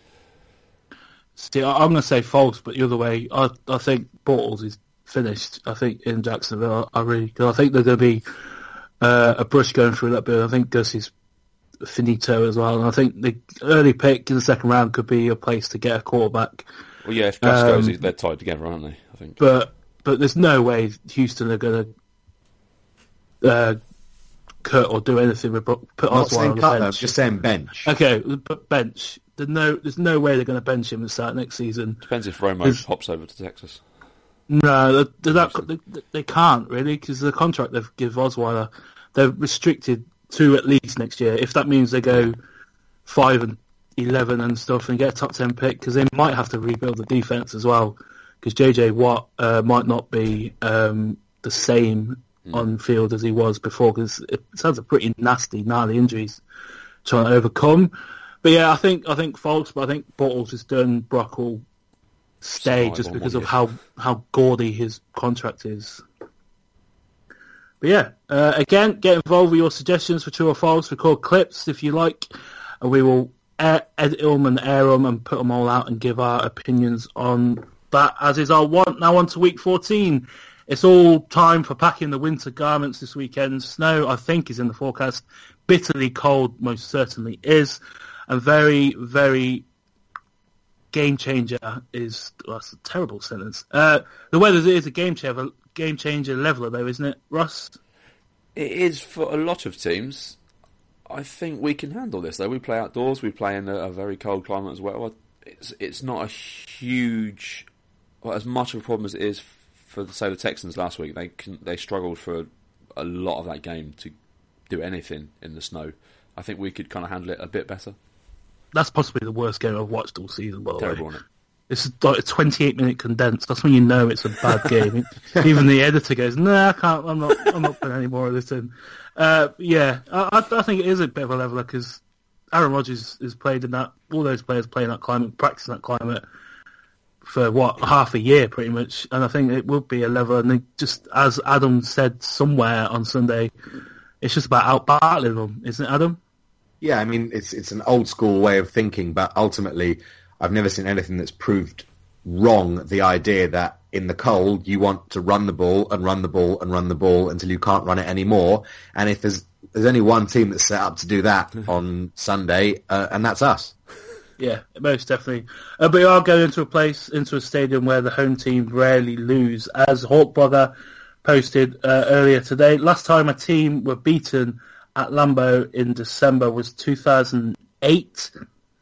See, I- I'm going to say false, but the other way, I, I think Bortles is finished. I think in Jacksonville, I really, cause I think there's going to be uh, a brush going through that bit. I think Gus is finito as well, and I think the early pick in the second round could be a place to get a quarterback. Well, yeah, if Gus Um, goes, they're tied together, aren't they? I think. But but there's no way Houston are going to uh, cut or do anything with Brock, put Not Osweiler saying on the cut, though, bench. just saying bench. Okay, but bench. There's no, there's no way they're going to bench him and start next season. Depends if Romo There's- hops over to Texas. No, they're, they're not, they, they can't really because the contract they've give Osweiler, they're restricted to at least next year. If that means they go five and eleven and stuff and get a top ten pick, because they might have to rebuild the defense as well. Because J J Watt uh, might not be um, the same Mm. on field as he was before. Because it sounds a pretty nasty, gnarly injuries trying to overcome. But yeah, I think I think false. But I think Bortles is done. Brock will stay Survival just because one of how, how gaudy his contract is. But yeah, uh, again, get involved with your suggestions for true or false. Record clips if you like, and we will air, edit them and air them and put them all out and give our opinions on that, as is our want. Now on to week fourteen. It's all time for packing the winter garments this weekend. Snow, I think, is in the forecast. Bitterly cold, most certainly is. And very, very game changer is, well, that's a terrible sentence. Uh, the weather is a game changer, game changer leveler though, isn't it, Russ? It is for a lot of teams. I think we can handle this though. We play outdoors. We play in a, a very cold climate as well. It's it's not a huge, well, as much of a problem as it is for the, say, the Texans last week. They can, they struggled for a lot of that game to do anything in the snow. I think we could kind of handle it a bit better. That's possibly the worst game I've watched all season, by the Terrible, way. Isn't it? It's like a twenty-eight minute condensed. That's when you know it's a bad game. Even the editor goes, "No, nah, I can't. I'm not. I'm not putting any more of this in." Uh, yeah, I, I think it is a bit of a leveler because Aaron Rodgers has played in that. All those players play in that climate, practice in that climate for what half a year, pretty much. And I think it would be a leveler. And they just, as Adam said somewhere on Sunday, it's just about out battling them, isn't it, Adam? Yeah, I mean, it's it's an old school way of thinking, but ultimately, I've never seen anything that's proved wrong. The idea that in the cold, you want to run the ball and run the ball and run the ball until you can't run it anymore. And if there's there's only one team that's set up to do that on Sunday, uh, and that's us. Yeah, most definitely. Uh, but we are going into a place, into a stadium where the home team rarely lose, as Hawkbrother posted uh, earlier today. Last time a team were beaten at Lambeau in December was two thousand eight.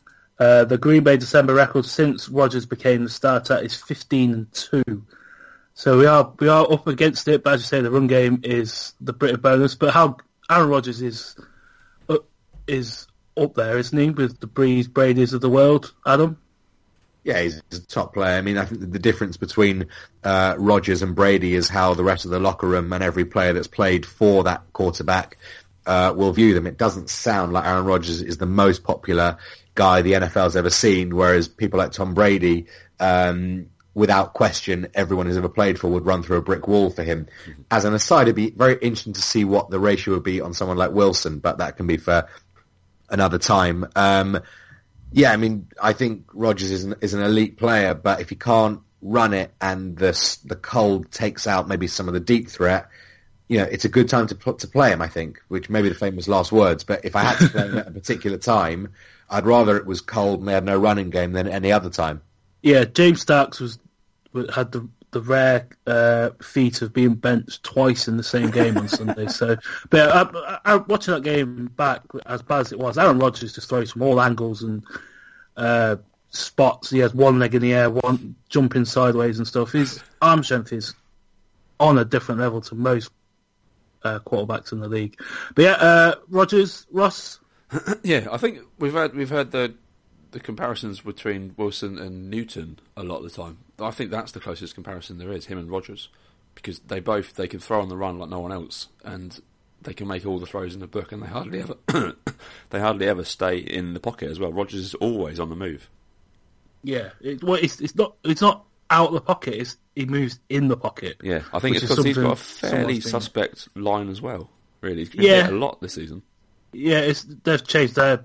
Uh, the Green Bay December record since Rodgers became the starter is fifteen and two. So we are we are up against it, but as you say, the run game is the British bonus. But how Aaron Rodgers is uh, is up there, isn't he, with the Breeze, Brady's of the world, Adam? Yeah, he's a top player. I mean, I think the difference between uh, Rodgers and Brady is how the rest of the locker room and every player that's played for that quarterback uh, will view them. It doesn't sound like Aaron Rodgers is the most popular guy the N F L's ever seen, whereas people like Tom Brady, um, without question, everyone who's ever played for would run through a brick wall for him. Mm-hmm. As an aside, it'd be very interesting to see what the ratio would be on someone like Wilson, but that can be for another time. Um, yeah, I mean, I think Rodgers is an, is an elite player, but if he can't run it and the the cold takes out maybe some of the deep threat, you know, it's a good time to to play him, I think, which may be the famous last words. But if I had to play him at a particular time, I'd rather it was cold and they had no running game than any other time. Yeah, James Starks was had the the rare uh, feat of being benched twice in the same game on Sunday. So, but uh, uh, watching that game back, as bad as it was, Aaron Rodgers just throws from all angles and uh, spots. He has one leg in the air, one jumping sideways and stuff. His arm strength is on a different level to most uh, quarterbacks in the league. But yeah, uh, Rodgers, Ross. Yeah, I think we've had we've heard the the comparisons between Wilson and Newton a lot of the time. I think that's the closest comparison there is, him and Rodgers, because they both they can throw on the run like no one else, and they can make all the throws in the book, and they hardly ever they hardly ever stay in the pocket as well. Rodgers is always on the move. Yeah, it, well, it's it's not it's not out of the pocket. It's he moves in the pocket. Yeah, I think it's because he's got a fairly suspect line as well. Really, he's been yeah. hit a lot this season. Yeah, it's they've changed their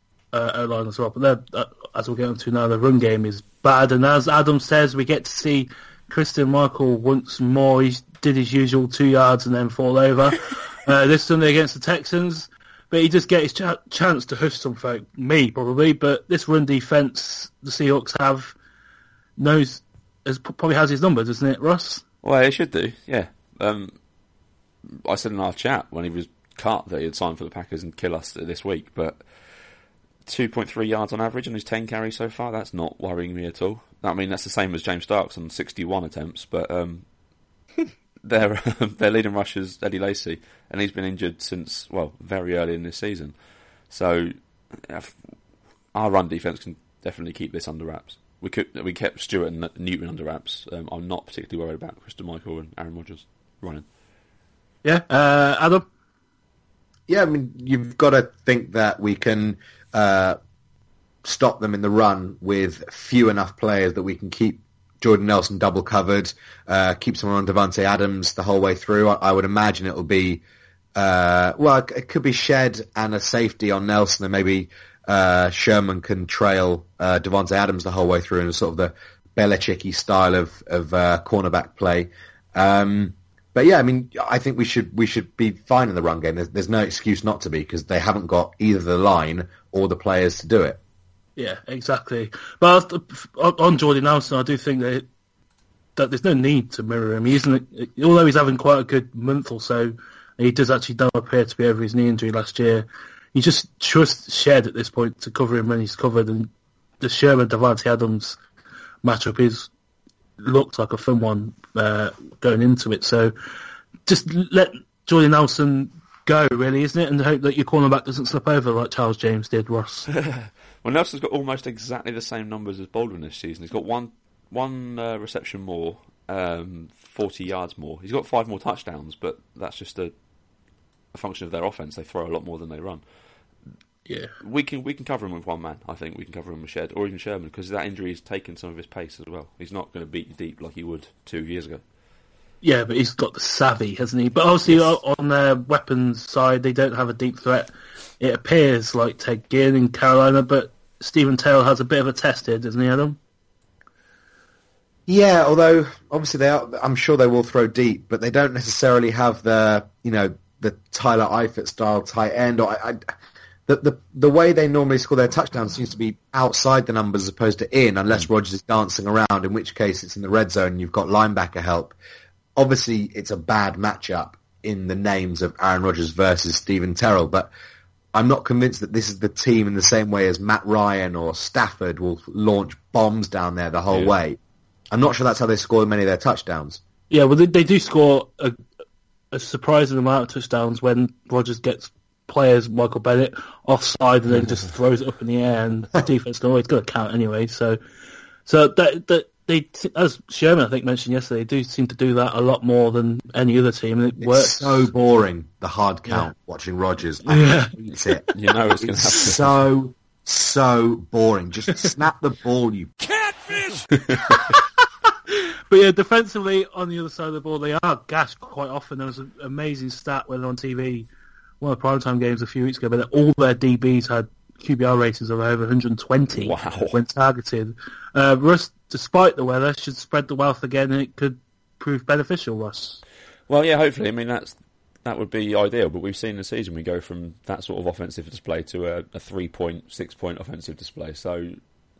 uh, line as well, but uh, as we'll get into now, the run game is bad. And as Adam says, we get to see Christine Michael once more. He did his usual two yards and then fall over uh, this Sunday against the Texans. But he just get his ch- chance to hush some folk, me probably. But this run defense the Seahawks have knows has, probably has his number, doesn't it, Ross? Well, it should do. Yeah. Um, I said in our chat when he was cut that he'd sign for the Packers and kill us this week, but two point three yards on average on his ten carries so far. That's not worrying me at all. I mean, that's the same as James Starks on sixty-one attempts, but um, their their leading rusher is Eddie Lacy, and he's been injured since, well, very early in this season. So our run defense can definitely keep this under wraps. We could we kept Stewart and Newton under wraps. Um, I'm not particularly worried about Christian Michael and Aaron Rodgers running. Yeah, uh, Adam. Yeah, I mean, you've got to think that we can uh, stop them in the run with few enough players that we can keep Jordan Nelson double covered, uh, keep someone on Davante Adams the whole way through. I, I would imagine it'll be, uh, well, it could be Shed and a safety on Nelson, and maybe uh, Sherman can trail uh, Davante Adams the whole way through in a sort of the Belichick-y style of, of uh, cornerback play. Um But yeah, I mean, I think we should we should be fine in the run game. There's, there's no excuse not to be, because they haven't got either the line or the players to do it. Yeah, exactly. But on Jordan Nelson, I do think that that there's no need to mirror him. He isn't, although he's having quite a good month or so. He does actually don't appear to be over his knee injury last year. You just trust Shed at this point to cover him when he's covered, and the Sherman Davante Adams matchup is. Looked like a fun one uh, going into it. So just let Jordan Nelson go, really, isn't it? And hope that your cornerback doesn't slip over like Charles James did, Ross. Well, Nelson's got almost exactly the same numbers as Baldwin this season. He's got one one uh, reception more, um, forty yards more. He's got five more touchdowns, but that's just a, a function of their offense. They throw a lot more than they run. Yeah, we can we can cover him with one man. I think we can cover him with Shed or even Sherman, because that injury has taken some of his pace as well. He's not going to beat you deep like he would two years ago. Yeah, but he's got the savvy, hasn't he? But obviously, yes. on their weapons side, they don't have a deep threat. It appears like Ted Ginn in Carolina, but Stephen Taylor has a bit of a test here, doesn't he, Adam? Yeah, although obviously they are, I'm sure they will throw deep, but they don't necessarily have the, you know, the Tyler Eifert style tight end. Or I, I, the the the way they normally score their touchdowns seems to be outside the numbers as opposed to in, unless mm. Rodgers is dancing around, in which case it's in the red zone and you've got linebacker help. Obviously, it's a bad matchup in the names of Aaron Rodgers versus Stephen Terrell, but I'm not convinced that this is the team in the same way as Matt Ryan or Stafford will launch bombs down there the whole yeah. way. I'm not sure that's how they score many of their touchdowns. Yeah, well, they, they do score a, a surprising amount of touchdowns when Rodgers gets players, Michael Bennett, offside and then just throws it up in the air, and the defense can always going to count anyway. So, so that that. They, as Sherman, I think, mentioned yesterday, they do seem to do that a lot more than any other team, and it it's works. So boring, the hard count, yeah. watching Rodgers. I yeah. hate it. You know it's, it's going to happen. So, so boring. Just snap the ball, you catfish! But yeah, defensively, on the other side of the ball, they are gashed quite often. There was an amazing stat when on T V, one of the primetime games a few weeks ago, but all their D Bs had Q B R ratings of over one hundred twenty wow. when targeted. Uh, Russ, despite the weather, should spread the wealth again, and it could prove beneficial, Russ. Well, yeah, hopefully. I mean, that's that would be ideal, but we've seen in the season we go from that sort of offensive display to a, a three-point, six-point offensive display. So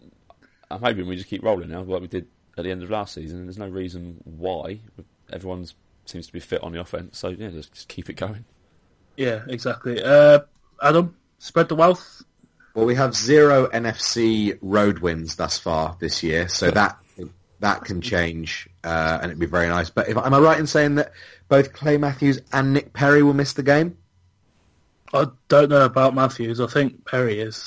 I'm hoping we just keep rolling now, like we did at the end of last season. There's no reason why. Everyone seems to be fit on the offense, so yeah, just, just keep it going. Yeah, exactly. Uh, Adam, spread the wealth. Well, we have zero N F C road wins thus far this year, so yeah. that that can change, uh, and it'd be very nice. But if, am I right in saying that both Clay Matthews and Nick Perry will miss the game? I don't know about Matthews. I think Perry is.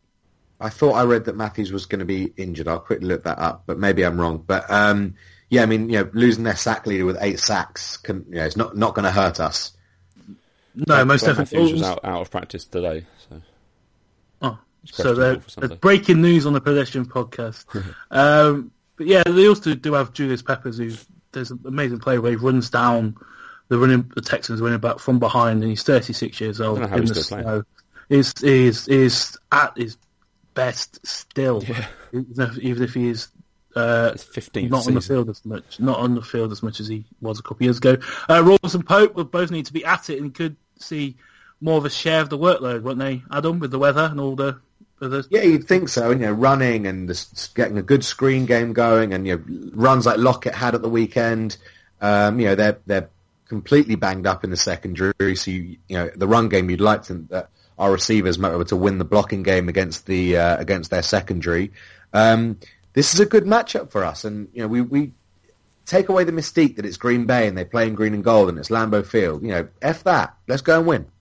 I thought I read that Matthews was going to be injured. I'll quickly look that up, but maybe I'm wrong. But um, yeah, I mean, you know, losing their sack leader with eight sacks, can, you know, it's not not going to hurt us. No, yeah, most Clay definitely. Matthews was out, out of practice today. So. Oh, so they're breaking news on the Pedestrian podcast. um, but yeah, they also do have Julius Peppers, who there's an amazing play where he runs down the running the Texans running back from behind, and he's thirty-six years old I don't know how in he's the still snow. Is is is at his best still, yeah. even, if, even if he is uh, not season. on the field as much, not on the field as much as he was a couple of years ago. Uh, Rawls and Pope will both need to be at it, and could see more of a share of the workload, won't they, Adam, with the weather and all the other... Yeah, you'd think so. And, you know, running and this, getting a good screen game going, and, you know, runs like Lockett had at the weekend. Um, you know, they're they're completely banged up in the secondary. So, you, you know, the run game, you'd like to, that our receivers might be able to win the blocking game against the uh, against their secondary. Um, this is a good matchup for us, and you know, we we take away the mystique that it's Green Bay and they play in green and gold and it's Lambeau Field. You know, F that. Let's go and win.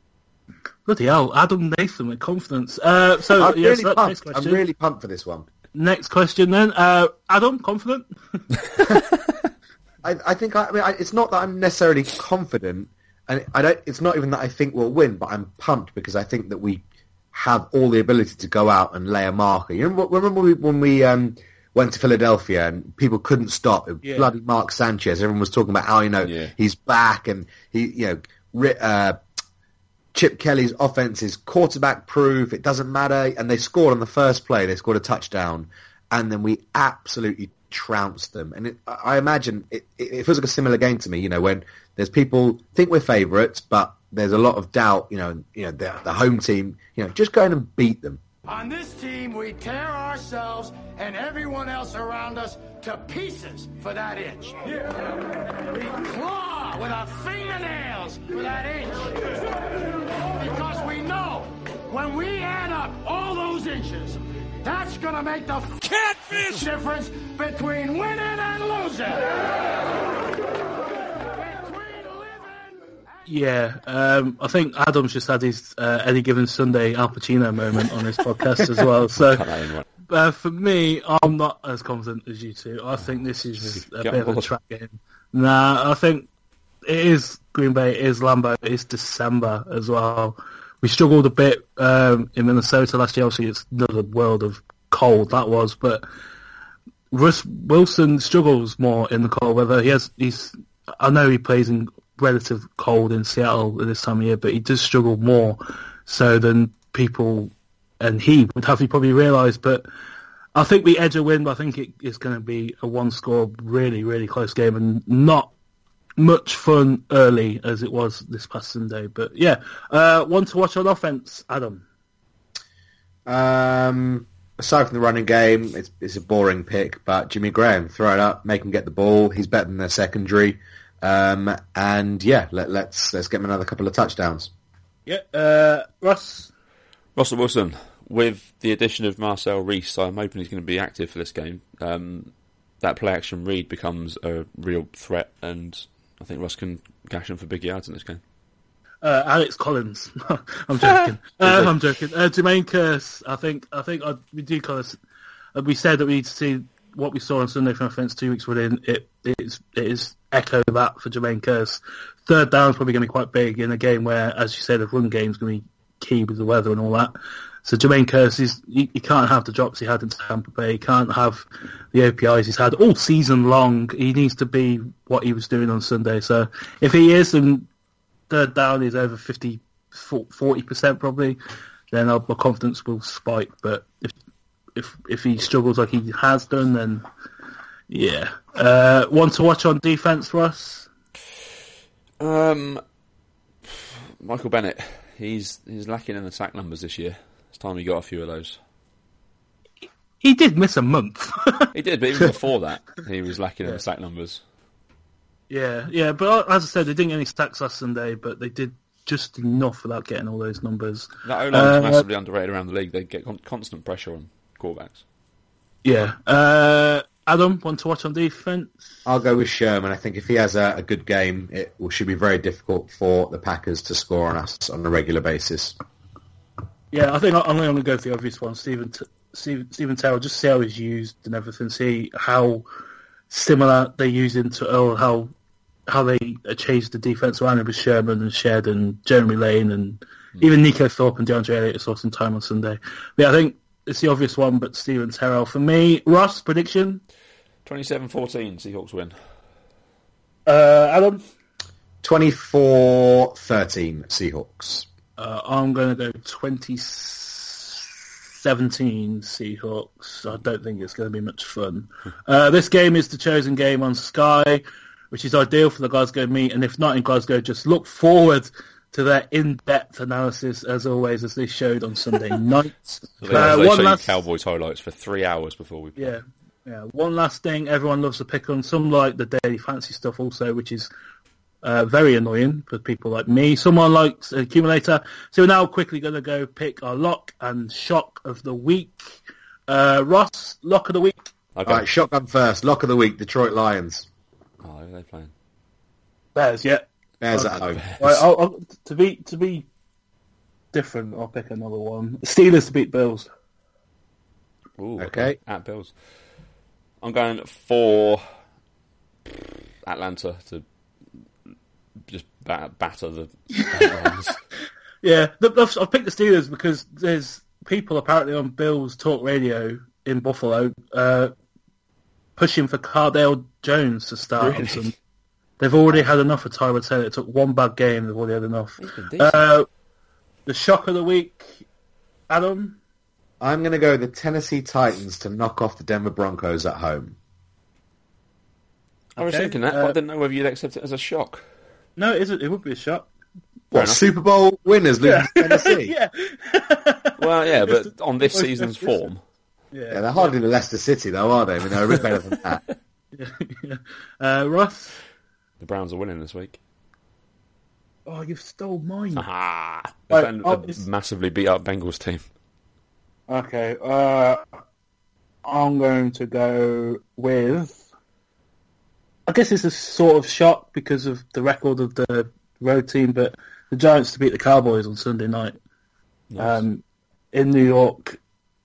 Bloody hell, Adam Nathan with confidence. Uh, so, I'm, yes, really next pumped. I'm really pumped for this one. Next question then. Uh, Adam, confident? I, I think I, I mean I, it's not that I'm necessarily confident, and I don't. It's not even that I think we'll win, but I'm pumped because I think that we have all the ability to go out and lay a marker. You remember, remember when we, when we um, went to Philadelphia and people couldn't stop? Yeah. Bloody Mark Sanchez. Everyone was talking about how you know yeah. he's back and he you know. Uh, Chip Kelly's offense is quarterback proof. It doesn't matter. And they scored on the first play. They scored a touchdown. And then we absolutely trounced them. And it, I imagine it, it, it feels like a similar game to me, you know, when there's people think we're favourites, but there's a lot of doubt, you know, you know, the, the home team, you know, just go in and beat them. On this team, we tear ourselves and everyone else around us to pieces for that inch. Yeah. We claw with our fingernails for that inch. Because we know when we add up all those inches, that's going to make the catfish difference between winning and losing. Between living Yeah, um, I think Adam's just had his uh, Any Given Sunday Al Pacino moment on his podcast as well. So uh, for me, I'm not as confident as you two. I think this is a bit of a trap game. Nah, I think it is Green Bay, it is Lambeau, it's December as well. We struggled a bit um, in Minnesota last year. Obviously, it's another world of cold, that was. But Russ Wilson struggles more in the cold weather. He has, he's, I know he plays in relative cold in Seattle at this time of year, but he does struggle more so than people and he would have probably realised. But I think we edge a win, but I think it is going to be a one-score, really, really close game and not much fun early as it was this past Sunday. But yeah, uh, one to watch on offence, Adam. Um, aside from the running game, it's, it's a boring pick, but Jimmy Graham, throw it up, make him get the ball. He's better than their secondary. Um, and yeah, let, let's let's get him another couple of touchdowns. Yeah, uh, Russ? Russell Wilson. With the addition of Marcel Reese, I'm hoping he's going to be active for this game. Um, that play-action read becomes a real threat, and I think Russ can gash him for big yards in this game. Uh, Alex Collins. I'm joking. uh, I'm joking. Uh, Jermaine Kearse. I think. I think I, we do kind of. Uh, we said that we need to see what we saw on Sunday from offense two weeks within. It it is it is echo that for Jermaine Kearse. Third down is probably going to be quite big in a game where, as you said, the run game is going to be key with the weather and all that. So Jermaine Kearse, is, he, he can't have the drops he had in Tampa Bay. He can't have the O P Is he's had all season long. He needs to be what he was doing on Sunday. So if he is, and third down is over fifty, forty percent probably, then our, our confidence will spike. But if if if he struggles like he has done, then yeah. Uh, one to watch on defense for us? Um, Michael Bennett. He's he's lacking in the sack numbers this year. It's time he got a few of those. He did miss a month. He did, but even before that, he was lacking yeah. in the sack numbers. Yeah, yeah, but as I said, they didn't get any sacks last Sunday, but they did just enough without getting all those numbers. That O-line is uh, massively underrated around the league. They get con- constant pressure on quarterbacks. Yeah. Uh, Adam, one to watch on defense? I'll go with Sherman. I think if he has a, a good game, it will, should be very difficult for the Packers to score on us on a regular basis. Yeah, I think I'm going to go for the obvious one. Stephen, T- Stephen, Stephen Terrell, just see how he's used and everything, see how similar they use him to Earl, how how they changed the defense around him with Sherman and Shed and Jeremy Lane and mm. even Nico Thorpe and DeAndre Elliott saw some time on Sunday. But yeah, I think it's the obvious one, but Stephen Terrell for me. Ross, prediction? twenty-seven fourteen, Seahawks win. Uh, Adam? twenty-four thirteen, Seahawks. Uh, I'm going to go twenty seventeen Seahawks. I don't think it's going to be much fun. Uh, this game is the chosen game on Sky, which is ideal for the Glasgow meet. And if not in Glasgow, just look forward to their in-depth analysis, as always, as they showed on Sunday night. So they uh, they one show last... you Cowboys highlights for three hours before we play. Yeah, yeah. One last thing, everyone loves to pick on. Some like the daily fancy stuff also, which is uh, very annoying for people like me. Someone likes Accumulator. So we're now quickly going to go pick our lock and shock of the week. Uh, Ross, lock of the week. Okay. All right, shotgun first. Lock of the week, Detroit Lions. Oh, who are they playing? Bears, yeah. Bears at home. Right, I'll, I'll, to be to be different, I'll pick another one. Steelers to beat Bills. Ooh, okay. At Bills. I'm going for Atlanta to just bat- batter the Rams. Yeah, I've picked the Steelers because there's people apparently on Bills Talk Radio in Buffalo uh, pushing for Cardale Jones to start. Really? Some, they've already had enough of Tyrod Taylor. It took one bad game. They've already had enough. Uh, the shock of the week, Adam? I'm going to go the Tennessee Titans to knock off the Denver Broncos at home. I was okay. thinking that, but uh, I didn't know whether you'd accept it as a shock. No, it isn't. It would be a shock. What, Super Bowl winners losing yeah. to Tennessee? Yeah. Well, yeah, but on this season's form. Yeah, yeah they're hardly the Leicester City, though, are they? I mean, they're a bit better than that. Yeah, yeah. Uh, Ross? The Browns are winning this week. Oh, you've stole mine. Ah, right, oh, a massively beat up Bengals team. Okay, uh, I'm going to go with... I guess it's a sort of shock because of the record of the road team, but the Giants to beat the Cowboys on Sunday night Nice. um, in New York.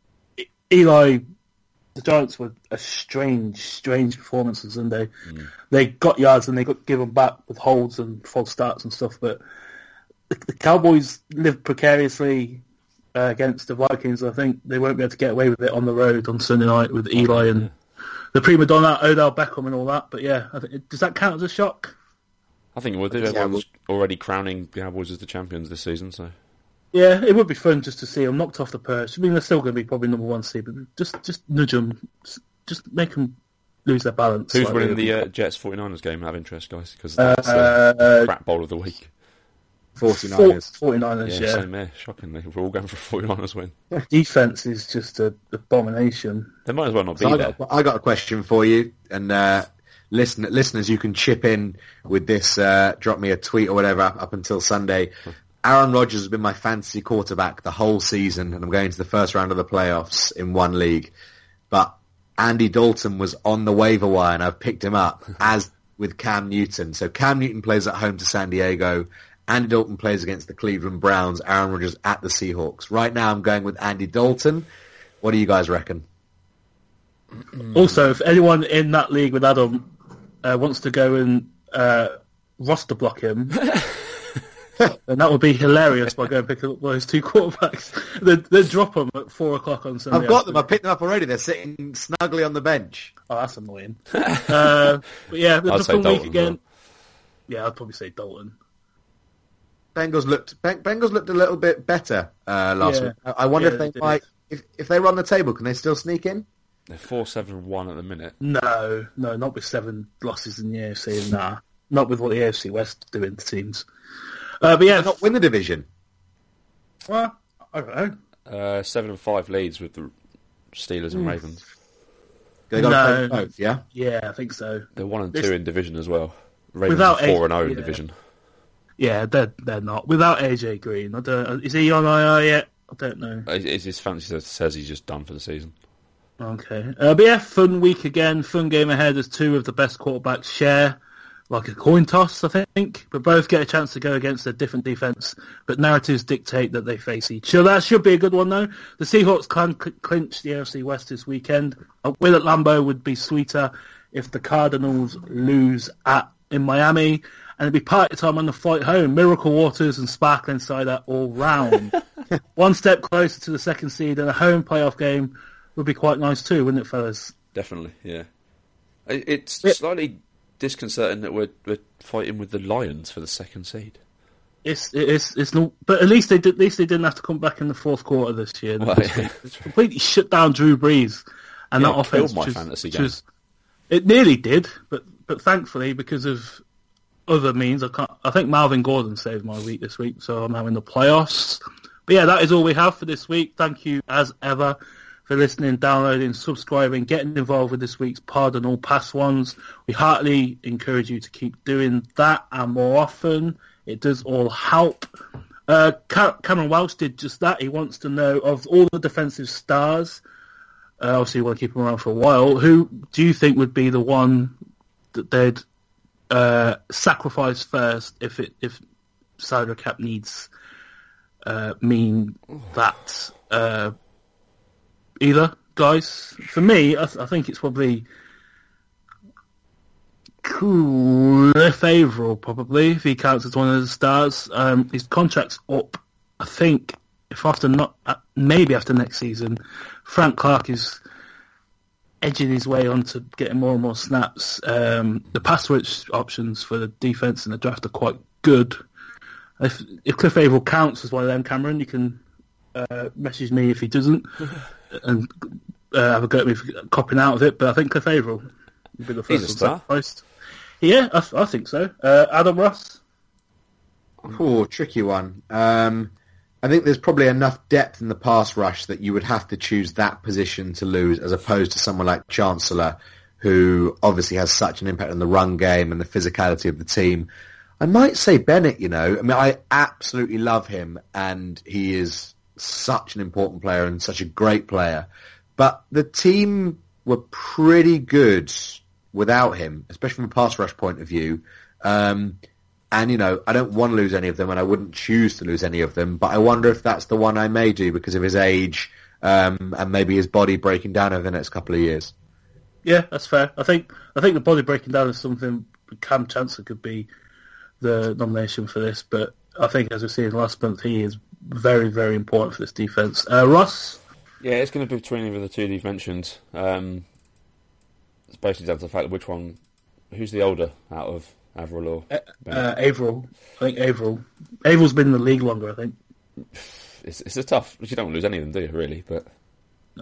Eli, the Giants were a strange, strange performance on Sunday. Mm. They got yards and they got given back with holds and false starts and stuff, but the, the Cowboys lived precariously uh, against the Vikings. I think they won't be able to get away with it on the road on Sunday night with Eli and Yeah. the prima donna Odell Beckham and all that. But yeah, I think, does that count as a shock? I think it would do. Yeah, Everyone's already crowning the Cowboys as the champions this season, so Yeah, it would be fun just to see them knocked off the perch. I mean, they're still going to be probably number one seed, but just just nudge them, just make them lose their balance. who's slightly. winning the uh, Jets forty-niners game out of interest, guys? Because that's the Uh, crap bowl of the week. forty-niners. forty-niners, Yeah, yeah. same here. Shockingly, we're all going for a forty-niners win. Defense is just an abomination. They might as well not be So I there. got, I got a question for you, and uh, listen, listeners, you can chip in with this. Uh, drop me a tweet or whatever up, up until Sunday. Aaron Rodgers has been my fantasy quarterback the whole season, and I'm going to the first round of the playoffs in one league. But Andy Dalton was on the waiver wire, and I've picked him up, as with Cam Newton. So Cam Newton plays at home to San Diego. Andy Dalton plays against the Cleveland Browns. Aaron Rodgers at the Seahawks. Right now, I'm going with Andy Dalton. What do you guys reckon? Also, if anyone in that league with Adam uh, wants to go and uh, roster block him, then that would be hilarious by going and picking up those two quarterbacks. Then they drop them at four o'clock on Sunday. I've got them. I've picked them up already. They're sitting snugly on the bench. Oh, that's annoying. uh, but yeah, the I'd say fun week Dalton as again. well. Yeah, I'd probably say Dalton. Bengals looked Ben- Bengals looked a little bit better uh, last Yeah. week. I I wonder Yeah, if they they did. might, if if they run the table, can they still sneak in? They're four seven one at the minute. No, no, not with seven losses in the A F C. Nah, not with what the A F C West are doing to teams. Uh, but yeah, Not win the division. well, I don't know. Uh, seven and five leads with the Steelers and Hmm. Ravens. They got No. to play both, yeah. Yeah, I think so. They're one and This- two in division as well. Ravens Without are four and A- zero in yeah. division. Yeah, they're they're not without A J Green. I don't. Is he on I R yet? I don't know. His his fantasy says he's just done for the season. Okay, uh, but yeah, fun week again. Fun game ahead as two of the best quarterbacks share like a coin toss, I think. But both get a chance to go against a different defense. But narratives dictate that they face each other. That should be a good one, though. The Seahawks can cl- clinch the A F C West this weekend. A win at Lambeau would be sweeter if the Cardinals lose at in Miami. And it'd be party time on the flight home. Miracle waters and sparkling cider all round. One step closer to the second seed, and a home playoff game would be quite nice too, wouldn't it, fellas? Definitely, yeah. It- It's Yeah. slightly disconcerting that we're we're fighting with the Lions for the second seed. It's it's it's not, but at least they did. At least they didn't have to come back in the fourth quarter this year. Well, This yeah. week. It's completely shut down Drew Brees, and Yeah, that it offense killed my just, fantasy just it nearly did, but but thankfully because of other means, I can't. I think Malvin Gordon saved my week this week, so I'm now in the playoffs. But yeah, that is all we have for this week. Thank you as ever for listening, downloading, subscribing, getting involved with this week's pod and all past ones. We heartily encourage you to keep doing that and more often. It does all help. Uh, Cameron Welch did just that. He wants to know, of all the defensive stars, uh, obviously you want to keep him around for a while, who do you think would be the one that they'd uh, sacrifice first if it if salary cap needs uh, mean that? Uh, either, guys? For me, I, th- I think it's probably Cliff Averill, probably, if he counts as one of the stars. Um, his contract's up, I think, if after not, uh, maybe after next season. Frank Clark is edging his way onto getting more and more snaps. Um, the pass switch options for the defense in the draft are quite good. If, if Cliff Averill counts as one of them, Cameron, you can uh, message me if he doesn't and uh, have a go at me for copping out of it. But I think Cliff Averill would be the He's first a one star. sacrificed. Yeah, I, I think so. Uh, Adam Ross? Oh, tricky one. Um, I think there's probably enough depth in the pass rush that you would have to choose that position to lose, as opposed to someone like Chancellor, who obviously has such an impact on the run game and the physicality of the team. I might say Bennett, you know. I mean, I absolutely love him, and he is such an important player and such a great player. But the team were pretty good without him, especially from a pass rush point of view. Um, And, you know, I don't want to lose any of them, and I wouldn't choose to lose any of them, but I wonder if that's the one I may do because of his age um, and maybe his body breaking down over the next couple of years. Yeah, that's fair. I think I think the body breaking down is something Cam Chancellor could be the nomination for this, but I think, as we've seen last month, he is very, very important for this defence. Uh, Ross? Yeah, it's going to be between either the two you've mentioned. Um, it's basically down to the fact of which one, who's the older out of Averill or uh, uh, Averill? I think Averill. Averill's been in the league longer, I think. It's it's a tough. You don't want to lose any of them, do you? Really, but. No.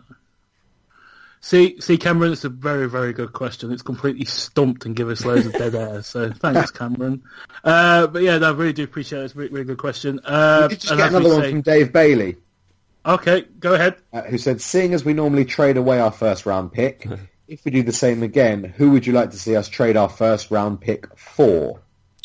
See, see, Cameron, it's a very, very good question. It's completely stumped and give us loads of dead air. So thanks, Cameron. Uh, but yeah, no, I really do appreciate it. It's a really, really good question. Uh, we could just get another one say... from Dave Bailey. Okay, go ahead. Uh, who said, seeing as we normally trade away our first round pick, if we do the same again, who would you like to see us trade our first round pick for?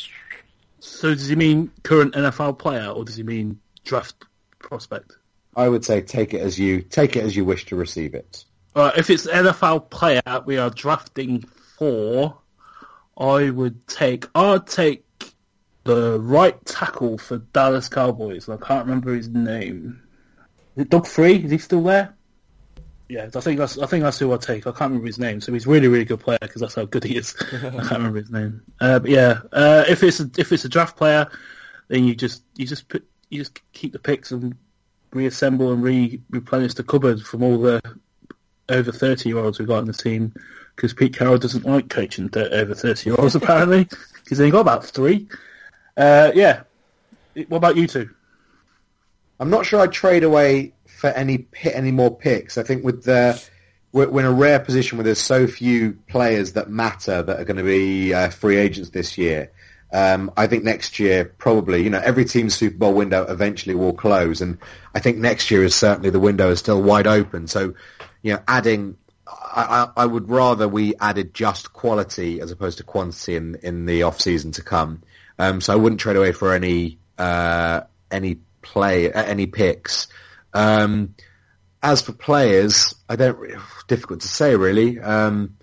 So does he mean current N F L player or does he mean draft prospect? I would say take it as you take it as you wish to receive it. Uh, if it's N F L player we are drafting for, I would take I'd take the right tackle for Dallas Cowboys. I can't remember his name. Is it Doug Free? Is he still there? Yeah, I think that's I think that's who I'd take. I can't remember his name. So he's a really, really good player because that's how good he is. I can't remember his name. Uh, but yeah, uh, if it's a, if it's a draft player, then you just you just put you just keep the picks and reassemble and re replenish the cupboard from all the over thirty-year-olds we've got in the team, because Pete Carroll doesn't like coaching th- over thirty-year-olds, apparently, because they got about three. Uh, yeah. What about you two? I'm not sure I'd trade away for any any more picks. I think with the we're, we're in a rare position where there's so few players that matter that are going to be uh, free agents this year. Um, I think next year, probably, you know, every team's Super Bowl window eventually will close, and I think next year is certainly the window is still wide open. So, you know, adding, I, I, I would rather we added just quality as opposed to quantity in, in the off season to come. Um, so I wouldn't trade away for any uh, any play uh, any picks. Um, as for players, I don't. Difficult to say, really. Um,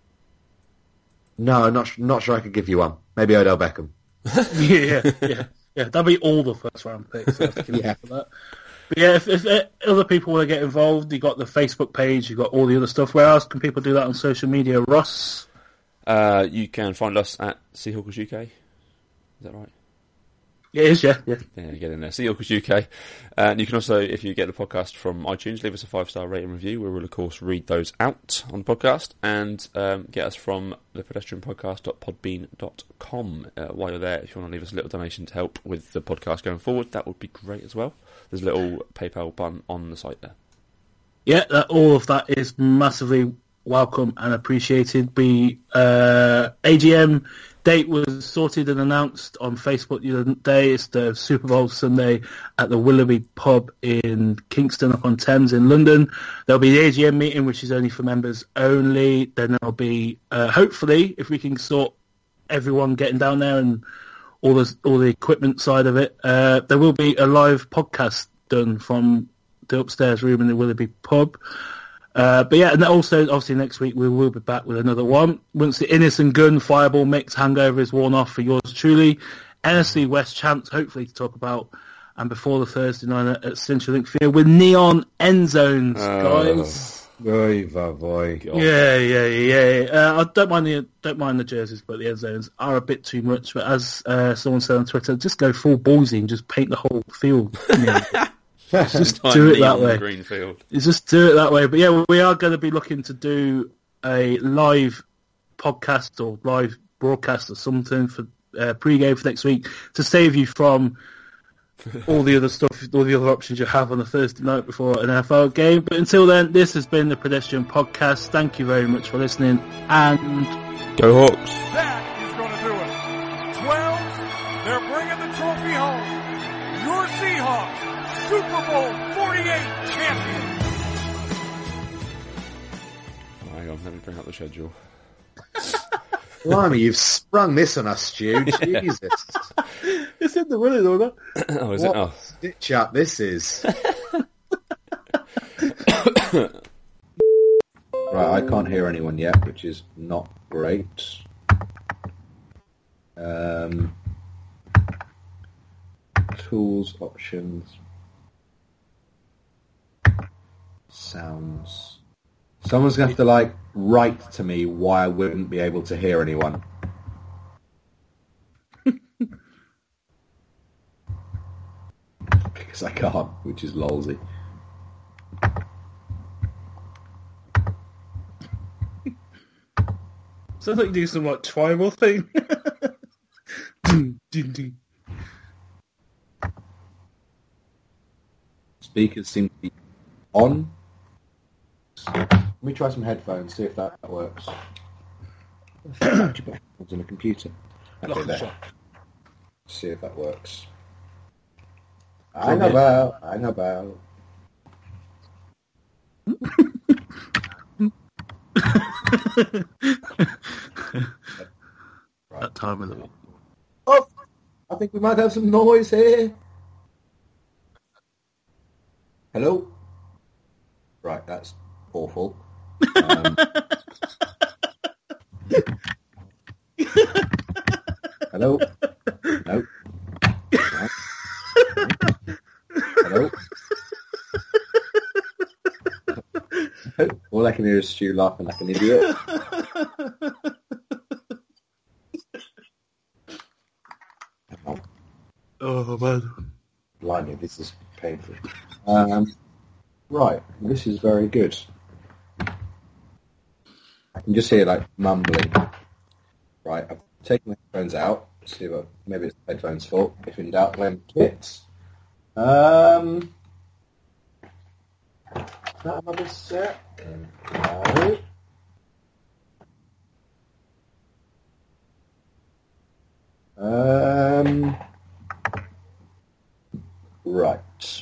no, I'm not not sure I could give you one. Maybe Odell Beckham. yeah, yeah, yeah, yeah. That'd be all the first round picks. So yeah. For that. But yeah, if, if other people want to get involved, you got the Facebook page, you got all the other stuff. Where else can people do that on social media? Ross, uh, you can find us at Seahawkers U K. Is that right? It is, yeah, yeah. Yeah, get in there. Seahawkers U K. And you can also, if you get the podcast from iTunes, leave us a five-star rating review. We will, of course, read those out on the podcast. And um, get us from the pedestrian podcast dot podbean dot com. Uh, while you're there, if you want to leave us a little donation to help with the podcast going forward, that would be great as well. There's a little PayPal button on the site there. Yeah, that, all of that is massively welcome and appreciated. We uh, A G M date was sorted and announced on Facebook the other day. It's the Super Bowl Sunday at the Willoughby pub in Kingston upon Thames in London. There'll be the A G M meeting, which is only for members only. Then there'll be, uh, hopefully, if we can sort everyone getting down there and all the all the equipment side of it, uh, there will be a live podcast done from the upstairs room in the Willoughby pub. Uh, but yeah, and also, obviously, next week we will be back with another one. Once the Innis and Gunn Fireball mix hangover is worn off for yours truly, N F C West chance, hopefully, to talk about, and before the Thursday night at CenturyLink Field with neon end zones, oh, guys. Boy, boy. Yeah, yeah, yeah. Uh, I don't mind the don't mind the jerseys, but the end zones are a bit too much. But as uh, someone said on Twitter, just go full ballsy and just paint the whole field. You know. Just do it that way. Green field. Just do it that way. But yeah, we are going to be looking to do a live podcast or live broadcast or something for uh, pre-game for next week to save you from all the other stuff, all the other options you have on a Thursday night before an N F L game. But until then, this has been the Pedestrian Podcast. Thank you very much for listening, and go Hawks. That is going to do it. twelve, they're bringing the trophy home. Your Seahawks, Super Bowl forty-eight champion. Oh, hang on, let me bring up the schedule. Blimey, you've sprung this on us, Stu. Jesus. It's in the willing order. Oh, is what it? Oh. Stitch up this is. Right, I can't hear anyone yet, which is not great. Um, Tools, options, sounds. Someone's going to have to, like, write to me why I wouldn't be able to hear anyone. Because I can't, which is lolsy. Sounds like you do some, like, tribal thing. Ding, ding, ding. Speakers seem to be on. Let me try some headphones, see if that works. How do you put headphones on a computer? Okay, there. See if that works. I know about, I know about. That time of the week. Oh, I think we might have some noise here. Hello? Right, that's awful. Um, hello? No. No. Hello? All I can hear is Stu laughing like an idiot. Oh, man. Blimey, this is painful. Um, right, this is very good. I can just hear, like, mumbling. Right, I've taken the headphones out. See what, maybe it's the headphones' fault. If in doubt, blame kits. Um, is that another set? No. Um, right.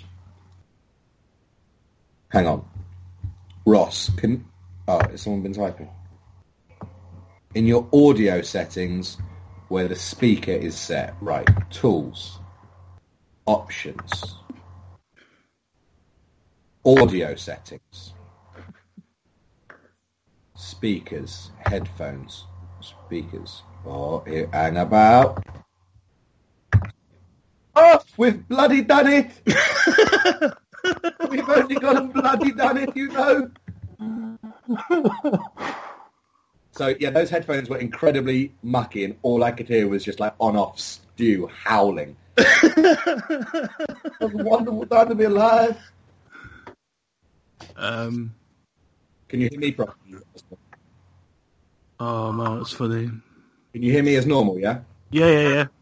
Hang on. Ross, can... Oh, has someone been typing? In your audio settings, where the speaker is set, right, tools, options, audio settings, speakers, headphones, speakers, oh, and about... Oh, we've bloody done it! We've only got and bloody done it, you know! So, yeah, those headphones were incredibly mucky, and all I could hear was just, like, on-off Stu howling. It was a wonderful time to be alive. Um, Can you hear me properly? oh, no, it's funny. Can you hear me as normal, yeah? Yeah, yeah, yeah.